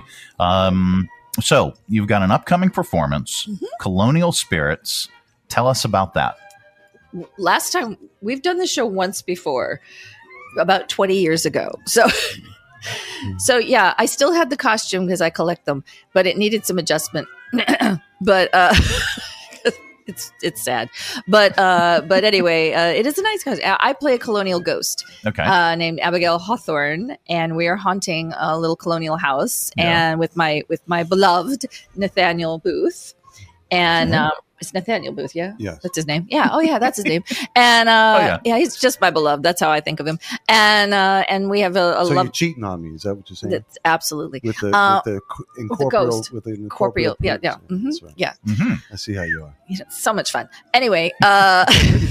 Um, So you've got an upcoming performance, mm-hmm. Colonial Spirits. Tell us about that. Last time we've done the show once before, about twenty years ago. So, so yeah, I still had the costume because I collect them, but it needed some adjustment. but uh, it's it's sad. But uh, but anyway, uh, it is a nice costume. I play a colonial ghost, okay, uh, named Abigail Hawthorne, and we are haunting a little colonial house, yeah. and with my with my beloved Nathaniel Booth, and. Mm-hmm. Um, It's Nathaniel Booth, yeah? Yes. That's his name. Yeah. Oh, yeah, that's his name. And uh, oh, yeah. yeah, he's just my beloved. That's how I think of him. And uh, and we have a, a so love. You're cheating on me? Is that what you're saying? That's absolutely with the uh, with the with incorporeal the ghost. with the incorporeal. Yeah, yeah, mm-hmm. That's right. yeah. Mm-hmm. I see how you are. You know, so much fun. Anyway, uh,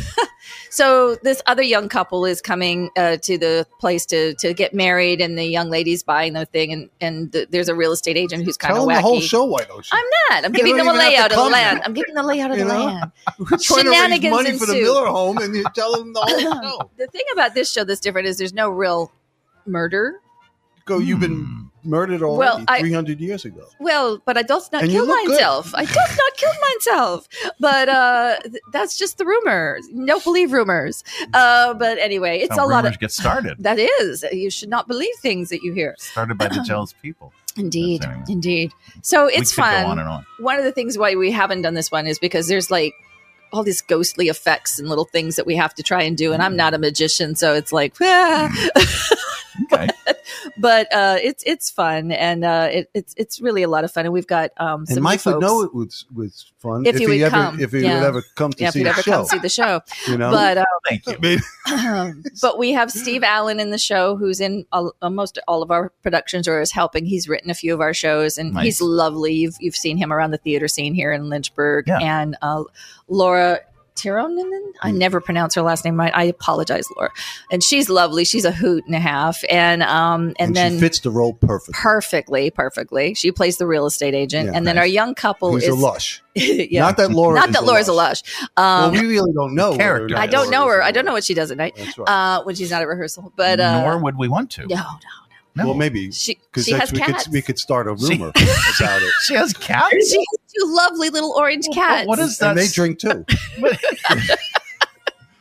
so this other young couple is coming uh, to the place to to get married, and the young lady's buying their thing, and and the, there's a real estate agent who's kind Tell of them wacky. the whole show, why don't you? I'm not. I'm You giving don't them a even have to layout of the come land. here. I'm giving the layout of You the know? land. We're trying to raise Shenanigans money for the ensue. Miller Home, and you tell them the whole show. The thing about this show that's different is there's no real murder. Go, you've been murdered already Well, I- three hundred years ago. Well, but I don't not And you kill look good. myself. I don't not kill myself. But uh, th- that's just the rumor. Don't believe rumors. Uh, but anyway, it's How a lot rumors of get started. That is, you should not believe things that you hear. Started by the jealous people. Indeed, indeed. So We it's could go fun. on and on. One of the things why we haven't done this one is because there's like all these ghostly effects and little things that we have to try and do, and I'm not a magician, so it's like, ah. Okay. but uh, it's it's fun, and uh, it, it's it's really a lot of fun, and we've got um, some And new Mike would folks. know it was was fun If he would ever come. if he Yeah. would ever come to yeah, if see you'd the ever show. come see the show. You know? But uh, Thank you. I mean, um, but we have Steve Allen in the show, who's in all, almost all of our productions or is helping. He's written a few of our shows, and Nice. he's lovely. You've you've seen him around the theater scene here in Lynchburg, Yeah. and uh, Laura Tironen. I never pronounce her last name right. I apologize, Laura. And she's lovely. She's a hoot and a half, and um, and, and then she fits the role perfectly. perfectly, perfectly. She plays the real estate agent, Yeah, and then nice. our young couple He's is a lush. yeah. Not that Laura. Not is that a Laura's lush. a lush. Um, Well, we really don't know. whether or Character. not I don't Laura know is her. a I don't know lush. what she does at night That's right. uh, when she's not at rehearsal. But uh, Nor would we want to. no, no. No. Well, maybe She- because she has we cats. could we could start a She- rumor about it. She has cats? She has two lovely little orange cats. What is that? And they drink too.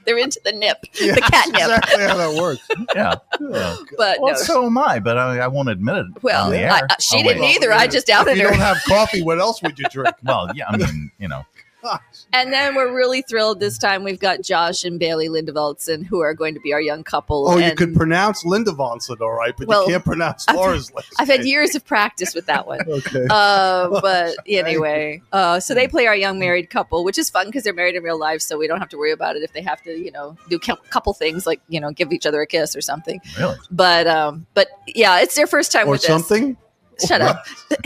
They're into the nip, Yeah, the catnip. That's exactly how that works. Yeah. Oh, But Well, no. so am I, but I, I won't admit it Well, on the air. I- I- she Oh, didn't wait. either. I just outed If you her. don't have coffee, what else would you drink? Well, yeah, I mean, you know. And then we're really thrilled this time. We've got Josh and Bailey Lindeveltsen, who are going to be our young couple. Oh, you and could pronounce Linda Vonson all right, but Well, you can't pronounce I've- Laura's last I've had name. years of practice with that one. Okay. Uh, but anyway, uh, so they play our young married couple, which is fun because they're married in real life, so we don't have to worry about it if they have to, you know, do a couple things like, you know, give each other a kiss or something. Really? But um, but yeah, it's their first time Or with something? this. Shut up.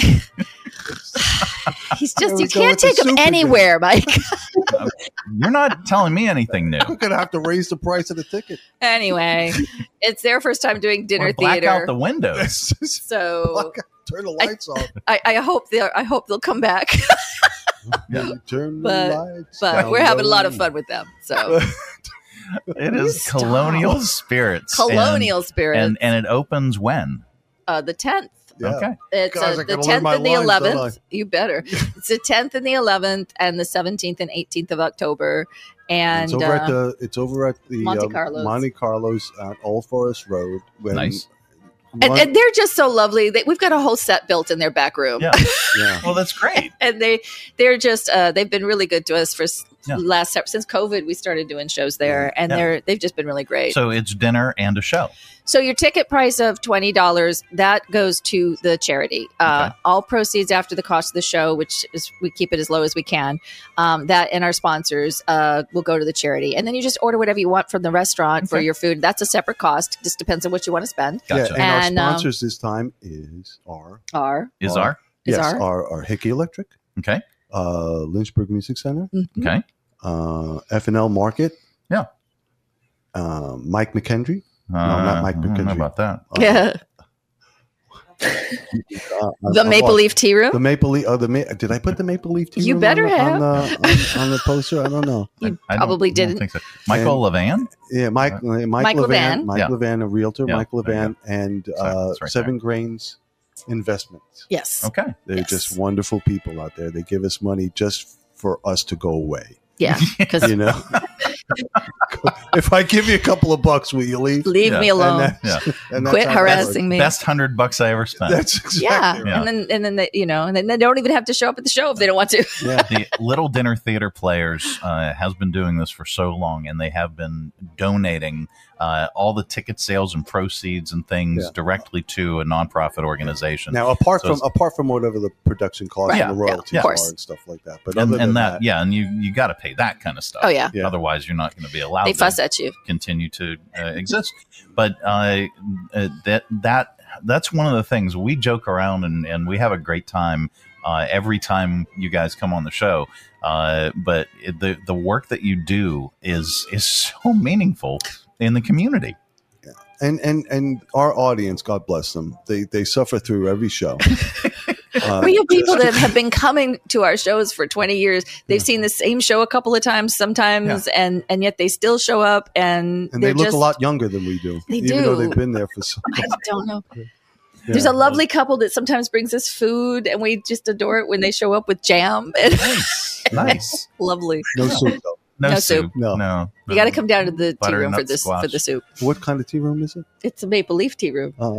He's There just we you go can't with the take him soup again. anywhere, Mike. You're not telling me anything new. We're gonna have to raise the price of the ticket. Anyway, it's their first time doing dinner Or black theater. out the windows. So Turn the lights off. I, I hope they'll I hope they'll come back. Yeah. Turn the but lights but down we're having a lot low. of fun with them. So It is Colonial Spirits. Colonial and, Spirits. And, and it opens when? uh, the tenth. Yeah. Okay. It's Guys, uh, I the gotta learn tenth my and the lines, don't eleventh. You better. It's the tenth and the eleventh, and the seventeenth and eighteenth of October. And It's over uh, at the it's over at the Monte um, Carlos. Monte Carlos at Old Forest Road. When Nice. and, one- and they're just so lovely. They, we've got a whole set built in their back room. Yeah. yeah. Well, that's great. And they they're just uh, they've been really good to us for s- Yeah. last since COVID. We started doing shows there, and Yeah. they're they've just been really great. So it's dinner and a show. So your ticket price of twenty dollars that goes to the charity. Uh, Okay. All proceeds after the cost of the show, which is we keep it as low as we can. Um, that and our sponsors uh, will go to the charity, and then you just order whatever you want from the restaurant for Okay. your food. That's a separate cost. Just depends on what you want to spend. Gotcha. Yeah, and, And, our um, sponsors this time is our Are Is our- our? Is yes our- our our Hickey Electric, Okay. uh, Lynchburg Music Center, Okay. uh, F and L Market, Yeah. uh, Mike McKendry. Uh, not Mike I don't know McKendry. about that. Uh, yeah. uh, The uh, Maple what? Leaf Tea Room. The Maple Leaf. Oh, the Ma- did I put the Maple Leaf Tea You Room better on the, have. on the, on, on the poster. I don't know. You I don't- probably I don't didn't. think so. Michael Levan? Yeah, Mike, uh, Mike, Mike Levan, Levan. Mike Yeah. Levan, a realtor, Yeah, Mike there you Levan, and Sorry, uh, that's right Seven Grains Investments. Yes. Okay. They're Yes. just wonderful people out there. They give us money just for us to go away. Yeah. Because You know, if I give you a couple of bucks, will you leave? leave Yeah. me And alone. that's- Yeah. and that's Quit how that harassing me. Best hundred bucks I ever spent. works. That's exactly Yeah. right. Yeah. and then and then they, you know, and then they don't even have to show up at the show if they don't want to. Yeah. The Little Dinner Theater Players uh, has been doing this for so long, and they have been donating uh, all the ticket sales and proceeds and things Yeah. directly to a nonprofit organization. Now, apart So from it's- apart from whatever the production costs Right. and the Yeah, royalties of course. are and stuff like that, but and, other and than that, that, yeah, and you you got to pay that kind of stuff. Oh, yeah. Yeah. Otherwise, you're not going to be allowed They to fuss at you. continue to uh, exist. But uh, uh, that that that's one of the things we joke around and, and we have a great time uh, every time you guys come on the show. Uh, but it, the the work that you do is is so meaningful in the community. and and and our audience, God bless them, they they suffer through every show. Uh, We have people that have been coming to our shows for twenty years. They've seen the same show a couple of times sometimes, and and yet they still show up, and, and they're they look just, a lot younger than we do, They even though do. they've been there for so. I don't know. Yeah. There's a lovely couple that sometimes brings us food, and we just adore it when they show up with jam. Nice, nice. Lovely. No soup though. No, No soup. soup. No. no. You got to come down to the tea room for Butternut this squash. for the soup. What kind of tea room is it? It's a maple leaf tea room. Uh,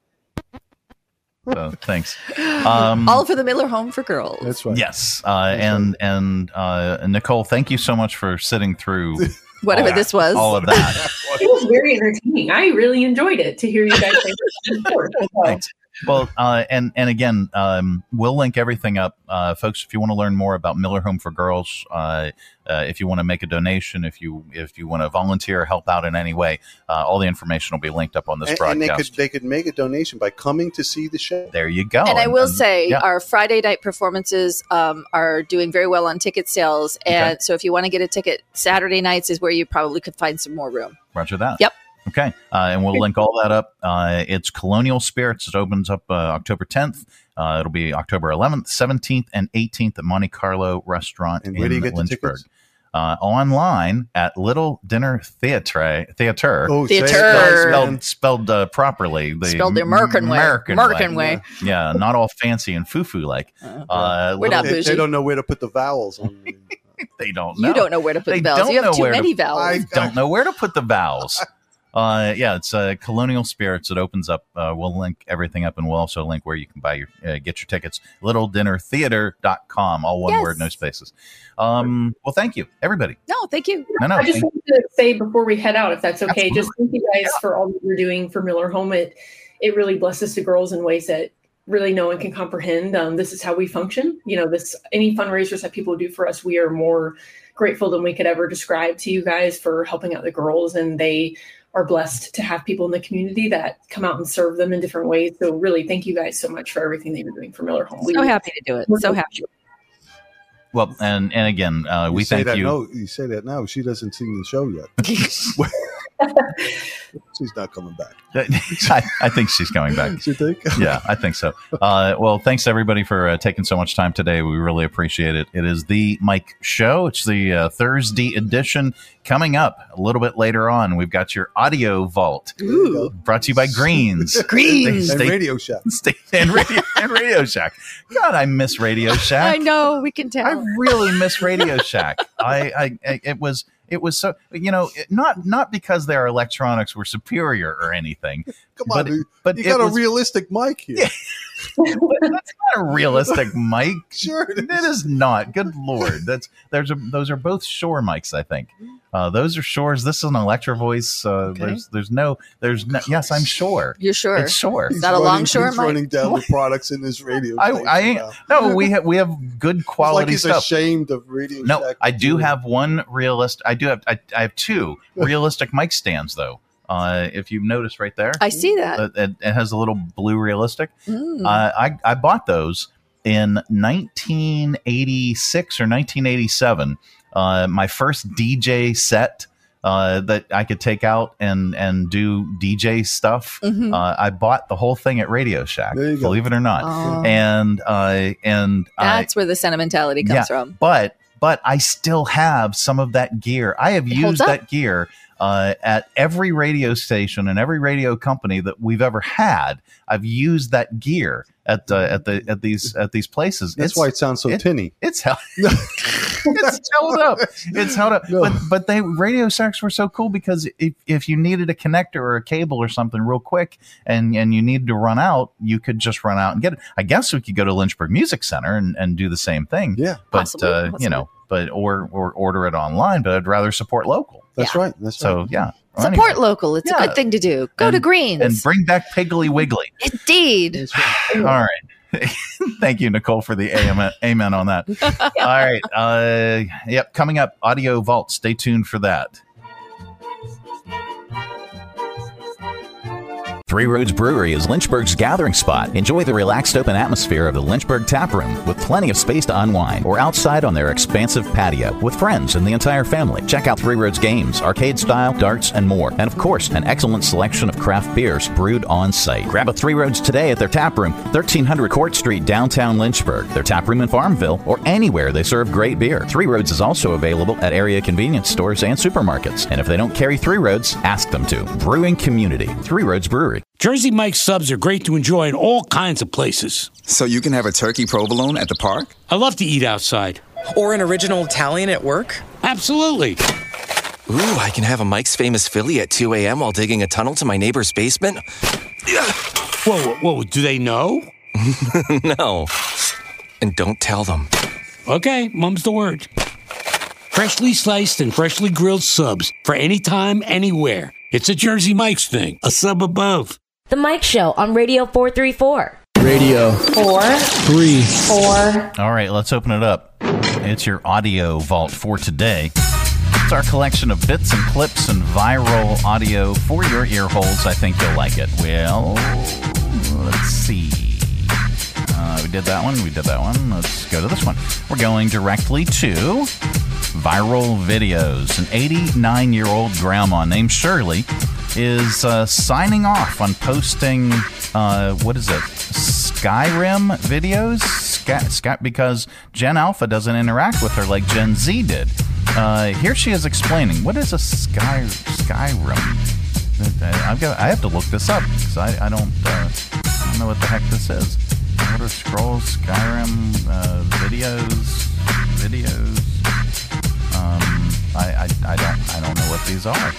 So thanks. Um, All for the Miller Home for Girls. that's right. Yes, uh, and and uh, Nicole, thank you so much for sitting through Whatever all, this was. all of that. It was very entertaining. I really enjoyed it to hear you guys say back and forth. Thanks. Well, uh, and and again, um, we'll link everything up, uh, folks. If you want to learn more about Miller Home for Girls, uh, uh, if you want to make a donation, if you if you want to volunteer, help out in any way, uh, all the information will be linked up on this And, and broadcast. they could they could make a donation by coming to see the show. There you go. And I will say, yeah. our Friday night performances um, are doing very well on ticket sales. And Okay. so if you want to get a ticket, Saturday nights is where you probably could find some more room. Roger that. Yep. Okay. Uh, and we'll link all that up. Uh, it's Colonial Spirits. It opens up uh, October tenth. Uh, it'll be October eleventh, seventeenth, and eighteenth at Monte Carlo Restaurant And in where do you get the Lynchburg. tickets? Uh, online at Little Dinner Theatre. Theater. Oh, say it Theater. nice, man. Spelled, spelled uh, properly. The Spelled the American way. American, American way. way. Yeah, not all fancy and foo-foo like. Uh, We're not They, bougie. they don't know where to put the vowels on. The, They don't know. You don't know where to put they the vowels. Don't You have know too where many to, vowels. I don't know where to put the vowels. Uh, yeah, it's uh, Colonial Spirits. It opens up. Uh, we'll link everything up, and we'll also link where you can buy your uh, get your tickets. little dinner theater dot com, all one Yes. word, no spaces. Um, well, thank you, everybody. No, thank you. No, no, I just thank- wanted to say before we head out, if that's okay, Absolutely. just thank you guys for all that you're doing for Miller Home. It it really blesses the girls in ways that really no one can comprehend. Um, this is how we function. You know, this any fundraisers that people do for us, we are more grateful than we could ever describe to you guys for helping out the girls, and they are blessed to have people in the community that come out and serve them in different ways. So really, thank you guys so much for everything that you're doing for Miller Home. So happy to do it. So happy. Well, and and again, uh, we you say thank that, you. No, you say that now. She doesn't see the show yet. She's not coming back. I, I think she's coming back. You think? Yeah, I think so. Uh, well, thanks everybody for uh, taking so much time today. We really appreciate it. It is the Mike Show. It's the uh, Thursday edition. Coming up a little bit later on, we've got your Audio Vault. Ooh. Brought to you by Greens. Greens. And Radio Shack. Stay, and, Radio, and Radio Shack. God, I miss Radio Shack. I know, we can tell. I really miss Radio Shack. I, I, I, it was, it was so, you know, it- not, not because their electronics were superior or anything. Come on, but, dude. but you it got was- a realistic mic here. That's not a realistic mic. Sure, it is. It is not. Good Lord, that's there's a those are both Shure mics. I think uh, those are Shures. This is an Electro Voice. Uh, Okay. There's there's no there's no. Yes, I'm sure. You're sure? It's Shure. Is that a long shore He's mic? running down the products in this radio. I, station I ain't- now. no. We have we have good It's like quality he's stuff. ashamed of Radio No, Shack. I do have one realist. I do have I, I have two realistic mic stands though. Uh, if you've noticed right there, I see that. Uh, it, it has a little blue realistic. Mm. Uh, I I bought those in nineteen eighty-six or nineteen eighty-seven. Uh, my first D J set uh, that I could take out and and do D J stuff. Mhm. Uh, I bought the whole thing at Radio Shack. There you go. Believe it or not, Oh. and uh, and I, That's where the sentimentality comes from. but but I still have some of that gear. I have It used holds up. that gear uh, at every radio station and every radio company that we've ever had. I've used that gear at uh, at the at these at these places. That's It's- why it sounds so it- tinny. It's held. It's held up. It's held up. No. But but they Radio Shacks were so cool because if, if you needed a connector or a cable or something real quick and, and you needed to run out, you could just run out and get it. I guess we could go to Lynchburg Music Center and, and do the same thing. Yeah. But Possibly, uh, possibly. you know, but or or order it online. But I'd rather support local. That's Yeah. right. That's So right. yeah. Well, Support anyway. local. It's Yeah. a good thing to do. Go And- to Greens. and bring back Piggly Wiggly. Indeed. That's right. All right. Thank you, Nicole, for the amen, amen on that. All right. Uh, yep. Coming up, Audio Vault. Stay tuned for that. Three Roads Brewery is Lynchburg's gathering spot. Enjoy the relaxed open atmosphere of the Lynchburg Tap Room with plenty of space to unwind or outside on their expansive patio with friends and the entire family. Check out Three Roads games, arcade style, darts, and more. And of course, an excellent selection of craft beers brewed on site. Grab a Three Roads today at their tap room, thirteen hundred Court Street, downtown Lynchburg, their tap room in Farmville, or anywhere they serve great beer. Three Roads is also available at area convenience stores and supermarkets. And if they don't carry Three Roads, ask them to. Brewing community. Three Roads Brewery. Jersey Mike's subs are great to enjoy in all kinds of places. So you can have a turkey provolone at the park? I love to eat outside. Or an original Italian at work? Absolutely. Ooh, I can have a Mike's Famous Philly at two a.m. while digging a tunnel to my neighbor's basement? Whoa, whoa, do they know? No. And don't tell them. Okay, mum's the word. Freshly sliced and freshly grilled subs for any time, anywhere. It's a Jersey Mike's thing. A sub above. The Mike Show on Radio four thirty-four. Radio. Four. Three. Four. All right, let's open it up. It's your Audio Vault for today. It's our collection of bits and clips and viral audio for your ear holes. I think you'll like it. Well, let's see. Uh, we did that one. We did that one. Let's go to this one. We're going directly to viral videos. An eighty-nine-year-old grandma named Shirley is uh, signing off on posting, uh, what is it, Skyrim videos? Sky, Sky, because Gen Alpha doesn't interact with her like Gen Z did. Uh, here she is explaining, what is a Sky Skyrim? I've got, I have to look this up because I, I, don't, uh, I don't know what the heck this is. Elder Scrolls, Skyrim, uh, videos, videos. I, I don't I don't know what these are.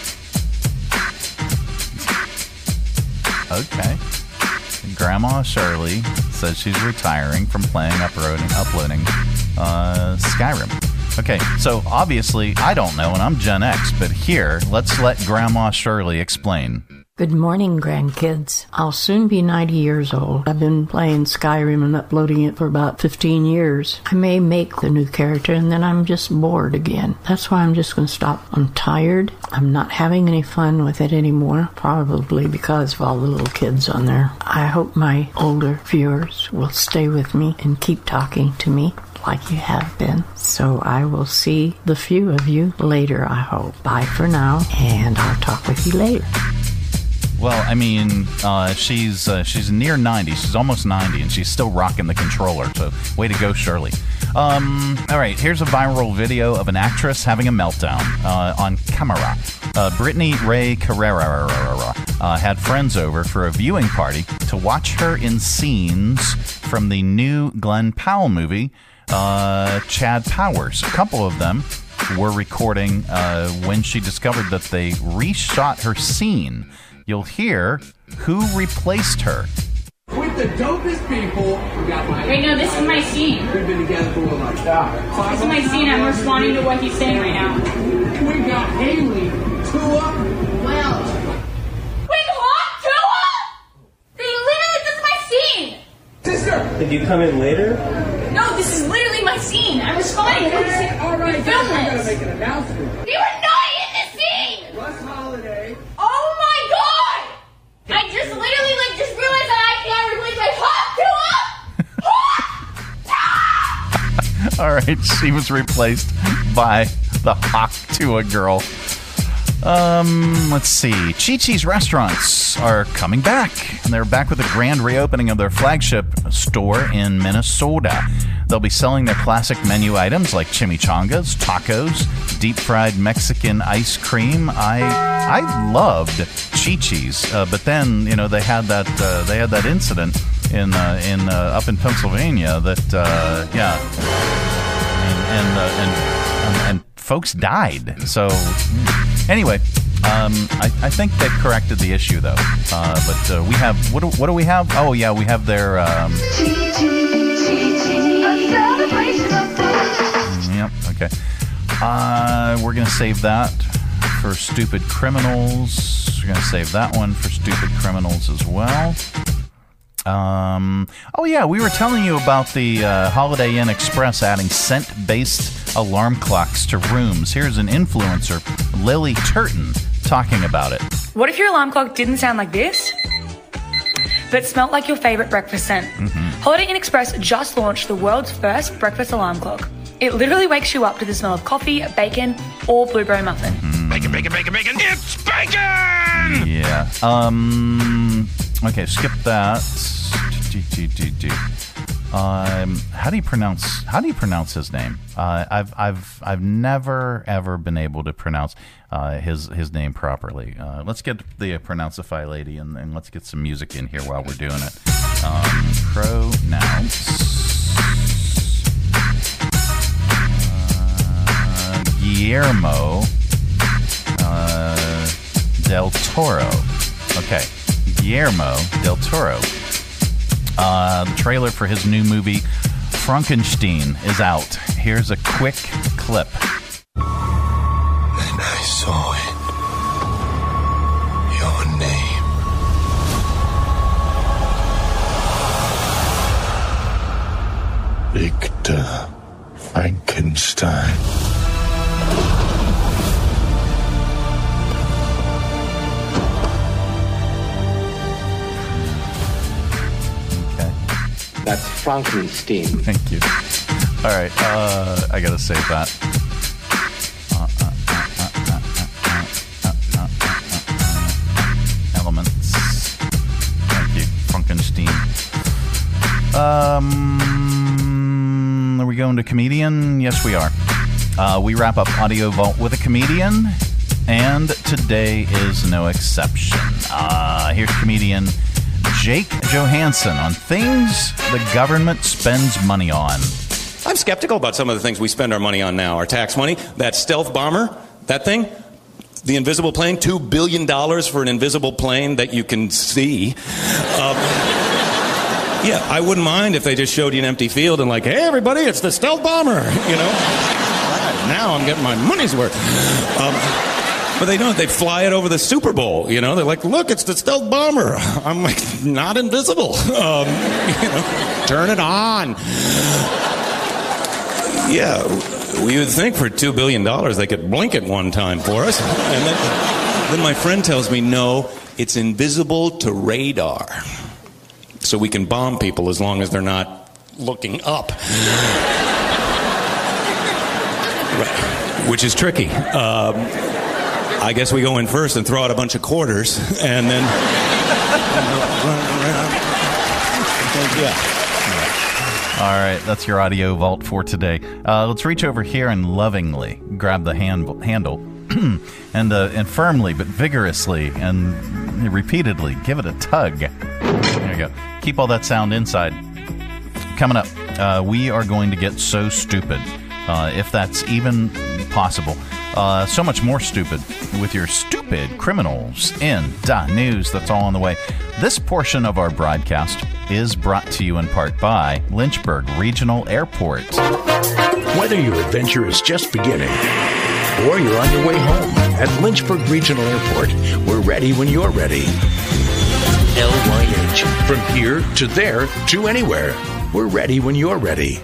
Okay. Grandma Shirley says she's retiring from playing, uploading, uploading uh, Skyrim. Okay, so obviously I don't know, and I'm Gen X, but here, let's let Grandma Shirley explain. Good morning, grandkids. I'll soon be ninety years old. I've been playing Skyrim and uploading it for about fifteen years. I may make the new character and then I'm just bored again. That's why I'm just going to stop. I'm tired. I'm not having any fun with it anymore, probably because of all the little kids on there. I hope my older viewers will stay with me and keep talking to me like you have been. So I will see the few of you later, I hope. Bye for now, and I'll talk with you later. Well, I mean, uh, she's uh, she's near ninety. She's almost ninety, and she's still rocking the controller. So, way to go, Shirley. Um, all right, here's a viral video of an actress having a meltdown uh, on camera. Uh, Brittany Ray Carrera uh, had friends over for a viewing party to watch her in scenes from the new Glenn Powell movie, uh, Chad Powers. A couple of them were recording uh, when she discovered that they reshot her scene. You'll hear who replaced her. With the dopest people, we got my. Wait, no, this is my scene. We've been together for what, like that? This is my scene. I'm responding to what he's saying right now. We got Haley, Tua. Well. Wait, what? Tua? They literally, this is my scene. Sister. Did you come in later? No, this is literally my scene. I'm responding to what he's saying. All right, film I this. gotta make an announcement. You are not in this scene. Russ Holiday. Oh my god! I just literally like just realized that I can't replace my Hawk Tua! All right, she was replaced by the Hawk Tua girl. Um, let's see. Chi-Chi's restaurants are coming back, and they're back with a grand reopening of their flagship store in Minnesota. They'll be selling their classic menu items like chimichangas, tacos, deep-fried Mexican ice cream. I I loved Chi-Chi's, uh, but then you know they had that uh, they had that incident in uh, in uh, up in Pennsylvania that uh, yeah, and and, uh, and and and folks died. So anyway, um, I, I think they corrected the issue though. Uh, but uh, we have what do, what do we have? Oh yeah, we have their. Um, Yep, okay. Uh, we're going to save that for Stupid Criminals. We're going to save that one for Stupid Criminals as well. Um, oh, yeah, we were telling you about the uh, Holiday Inn Express adding scent-based alarm clocks to rooms. Here's an influencer, Lily Turton, talking about it. What if your alarm clock didn't sound like this, but smelled like your favorite breakfast scent? Mm-hmm. Holiday Inn Express just launched the world's first breakfast alarm clock. It literally wakes you up to the smell of coffee, bacon, or blueberry muffin. Mm. Bacon, bacon, bacon, bacon. It's bacon! Yeah. Um. Okay, skip that. Um. How do you pronounce? How do you pronounce his name? Uh, I've I've I've never ever been able to pronounce uh, his his name properly. Uh, let's get the Pronounceify lady and, and let's get some music in here while we're doing it. Um, pronounce. Guillermo uh, del Toro. Okay, Guillermo del Toro. Uh, the trailer for his new movie, Frankenstein, is out. Here's a quick clip. And I saw it. Your name. Victor Frankenstein. That's Frankenstein. Thank you. All right, uh, I gotta save that. Uh, uh, uh, uh, uh, uh, uh, uh, uh, elements. Thank you, Frankenstein. Um, are we going to comedian? Yes, we are. Uh, we wrap up Audio Vault with a comedian, and today is no exception. Uh, here's comedian Jake Johansson on things the government spends money on. I'm skeptical about some of the things we spend our money on now. Our tax money, that stealth bomber, That thing, the invisible plane, two billion dollars for an invisible plane that you can see. Um, yeah, I wouldn't mind if they just showed you an empty field and like, hey, everybody, it's the stealth bomber, you know? Now I'm getting my money's worth. Um, but they don't. They fly it over the Super Bowl, you know? They're like, look, it's the stealth bomber. I'm like, not invisible. Um, you know, turn it on. Yeah, we would think for two billion dollars they could blink it one time for us. And then, then my friend tells me, no, it's invisible to radar. So we can bomb people as long as they're not looking up. Right. Which is tricky. Um, I guess we go in first and throw out a bunch of quarters, and then... yeah. All right, that's your audio vault for today. Uh, let's reach over here and lovingly grab the hand, handle and uh, and firmly but vigorously and repeatedly give it a tug. There you go. Keep all that sound inside. Coming up, uh, we are going to get so stupid, uh, if that's even possible. Uh, so much more stupid with your stupid criminals in da news. That's all on the way. This portion of our broadcast is brought to you in part by Lynchburg Regional Airport. Whether your adventure is just beginning or you're on your way home, at Lynchburg Regional Airport, we're ready when you're ready. L Y H. From here to there to anywhere. We're ready when you're ready.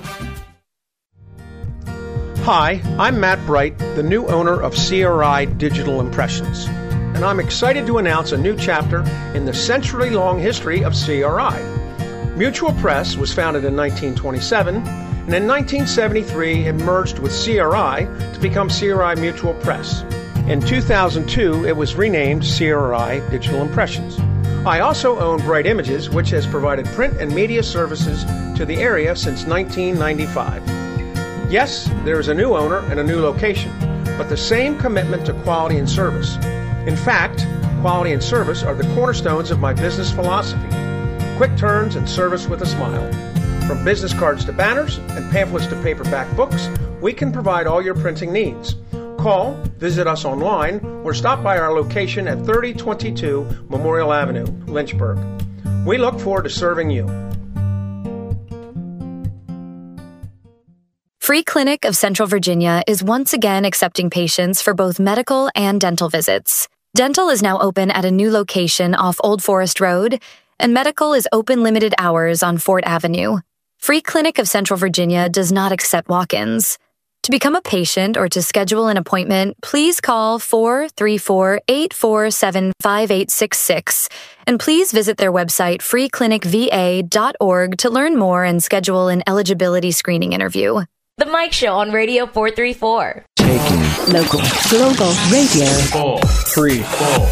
Hi, I'm Matt Bright, the new owner of C R I Digital Impressions, and I'm excited to announce a new chapter in the century-long history of C R I. Mutual Press was founded in nineteen twenty-seven, and in nineteen seventy-three it merged with C R I to become C R I Mutual Press. In two thousand two, it was renamed C R I Digital Impressions. I also own Bright Images, which has provided print and media services to the area since nineteen ninety-five. Yes, there is a new owner and a new location, but the same commitment to quality and service. In fact, quality and service are the cornerstones of my business philosophy. Quick turns and service with a smile. From business cards to banners and pamphlets to paperback books, we can provide all your printing needs. Call, visit us online, or stop by our location at thirty twenty-two Memorial Avenue, Lynchburg. We look forward to serving you. Free Clinic of Central Virginia is once again accepting patients for both medical and dental visits. Dental is now open at a new location off Old Forest Road, and medical is open limited hours on Fort Avenue. Free Clinic of Central Virginia does not accept walk-ins. To become a patient or to schedule an appointment, please call four three four, eight four seven, five eight six six, and please visit their website free clinic v a dot org to learn more and schedule an eligibility screening interview. The Mike Show on Radio four thirty-four. Taking local, global radio. Four, three, four.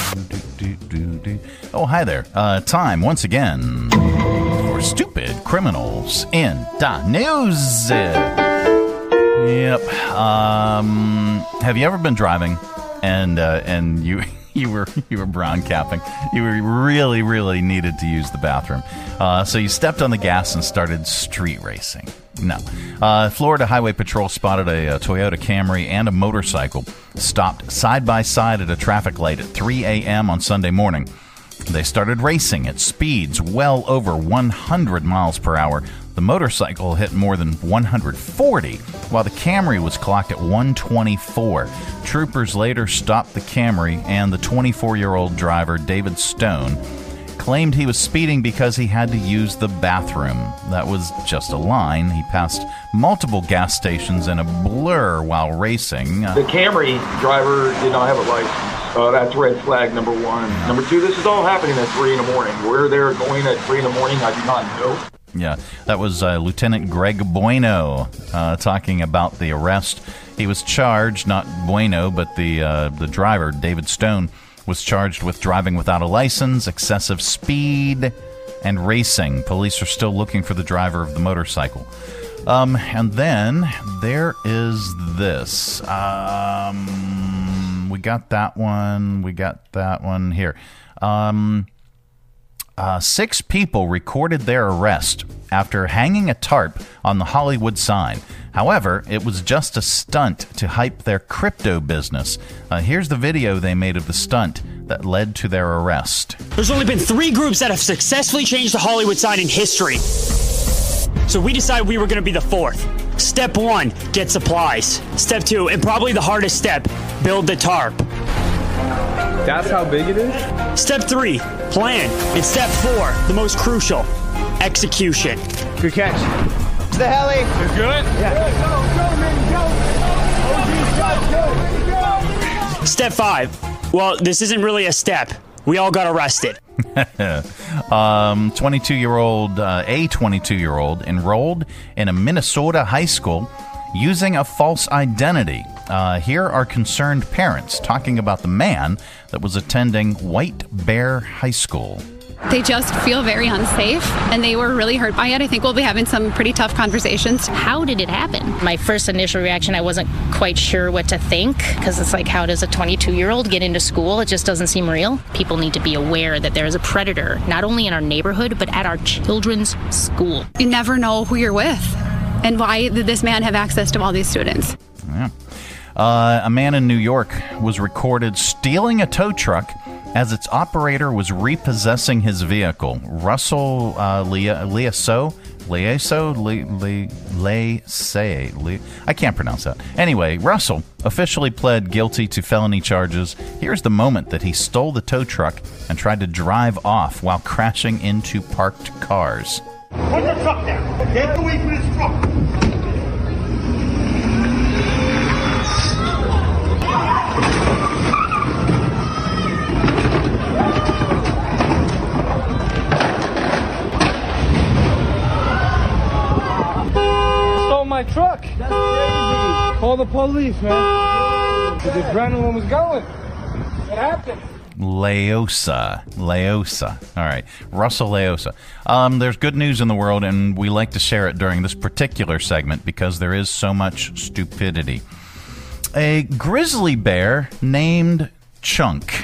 Oh, hi there. Uh, time once again for stupid criminals in da news. Yep. Um, have you ever been driving and uh, and you you were you were brown capping? You were really really needed to use the bathroom, uh, so you stepped on the gas and started street racing. No. Uh, Florida Highway Patrol spotted a, a Toyota Camry and a motorcycle stopped side by side at a traffic light at three a.m. on Sunday morning. They started racing at speeds well over one hundred miles per hour. The motorcycle hit more than one hundred forty, while the Camry was clocked at one twenty-four. Troopers later stopped the Camry, and the twenty-four-year-old driver, David Stone, claimed he was speeding because he had to use the bathroom. That was just a line. He passed multiple gas stations in a blur while racing. The Camry driver did not have a license. Uh, that's red flag number one. Number two, this is all happening at three in the morning. Where they're going at three in the morning, I do not know. Yeah, that was uh, Lieutenant Greg Bueno uh, talking about the arrest. He was charged, not Bueno, but the uh, the driver, David Stone, was charged with driving without a license, excessive speed, and racing. Police are still looking for the driver of the motorcycle. Um, and then there is this. Um, we got that one. We got that one here. Um, uh, six people recorded their arrest after hanging a tarp on the Hollywood sign. However, it was just a stunt to hype their crypto business. Uh, here's the video they made of the stunt that led to their arrest. There's only been three groups that have successfully changed the Hollywood sign in history. So we decided we were going to be the fourth. Step one, get supplies. Step two, and probably the hardest step, build the tarp. That's how big it is? Step three, plan. And step four, the most crucial, execution. Good catch. The heli. You're good? Yeah. Go, go, man, go. Oh, geez, go, go, go. Step five. Well, this isn't really a step. We all got arrested. um, twenty-two-year-old, uh, a twenty-two-year-old enrolled in a Minnesota high school using a false identity. Uh, here are concerned parents talking about the man that was attending White Bear High School. They just feel very unsafe, and they were really hurt by it. I think we'll be having some pretty tough conversations. How did it happen? My first initial reaction, I wasn't quite sure what to think, because it's like, how does a twenty-two-year-old get into school? It just doesn't seem real. People need to be aware that there is a predator, not only in our neighborhood, but at our children's school. You never know who you're with, and why did this man have access to all these students? Yeah. Uh, a man in New York was recorded stealing a tow truck as its operator was repossessing his vehicle. Russell uh, Lieso, Lieso, Lieso, I can't pronounce that. Anyway, Russell officially pled guilty to felony charges. Here's the moment that he stole the tow truck and tried to drive off while crashing into parked cars. Put your truck down. Get away from this truck. My truck. That's crazy. Call the police, man. The adrenaline was going. What happened? Leosa. Leosa. All right. Russell Leosa. Um, there's good news in the world, and we like to share it during this particular segment because there is so much stupidity. A grizzly bear named Chunk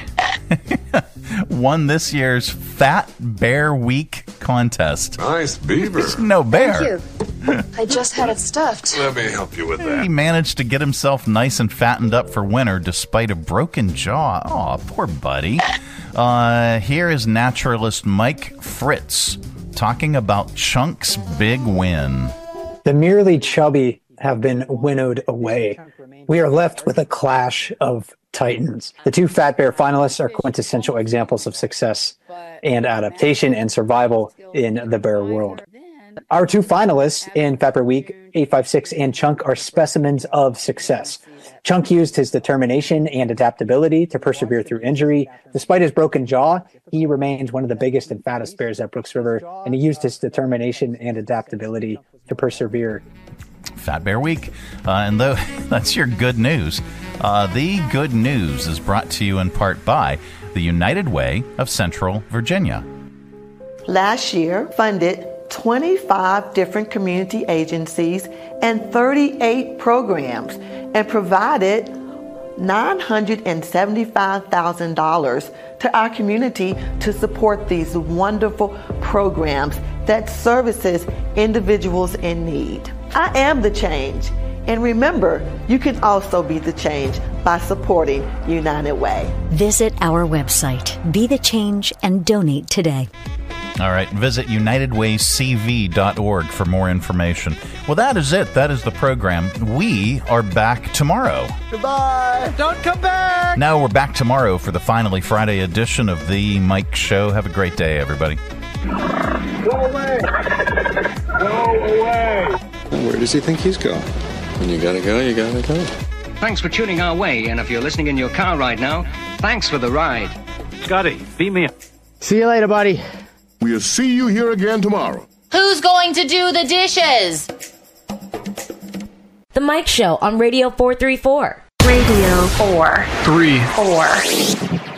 won this year's Fat Bear Week contest. Nice beaver. It's no bear. Thank you. I just had it stuffed. Let me help you with that. He managed to get himself nice and fattened up for winter despite a broken jaw. Aw, poor buddy. Uh, here is naturalist Mike Fritz talking about Chunk's big win. The merely chubby have been winnowed away. We are left with a clash of titans. The two Fat Bear finalists are quintessential examples of success and adaptation and survival in the bear world. Our two finalists in Fat Bear Week, eight five six and Chunk, are specimens of success. Chunk used his determination and adaptability to persevere through injury. Despite his broken jaw, he remains one of the biggest and fattest bears at Brooks River, and he used his determination and adaptability to persevere. Fat Bear Week. Uh, and though that's your good news, uh, the good news is brought to you in part by the United Way of Central Virginia. Last year, funded twenty-five different community agencies and thirty-eight programs and provided nine hundred seventy-five thousand dollars to our community to support these wonderful programs that services individuals in need. I am the change. And remember, you can also be the change by supporting United Way. Visit our website, Be the Change, and donate today. All right, visit united way c v dot org for more information. Well, that is it. That is the program. We are back tomorrow. Goodbye. Don't come back. Now we're back tomorrow for the Finally Friday edition of The Mike Show. Have a great day, everybody. Go away. Go away. Where does he think he's going? When you gotta go, you gotta go. Thanks for tuning our way, and if you're listening in your car right now, thanks for the ride. Scotty, beat me up. See you later, buddy. We'll see you here again tomorrow. Who's going to do the dishes? The Mike Show on Radio four thirty-four. Radio four. Three. Four.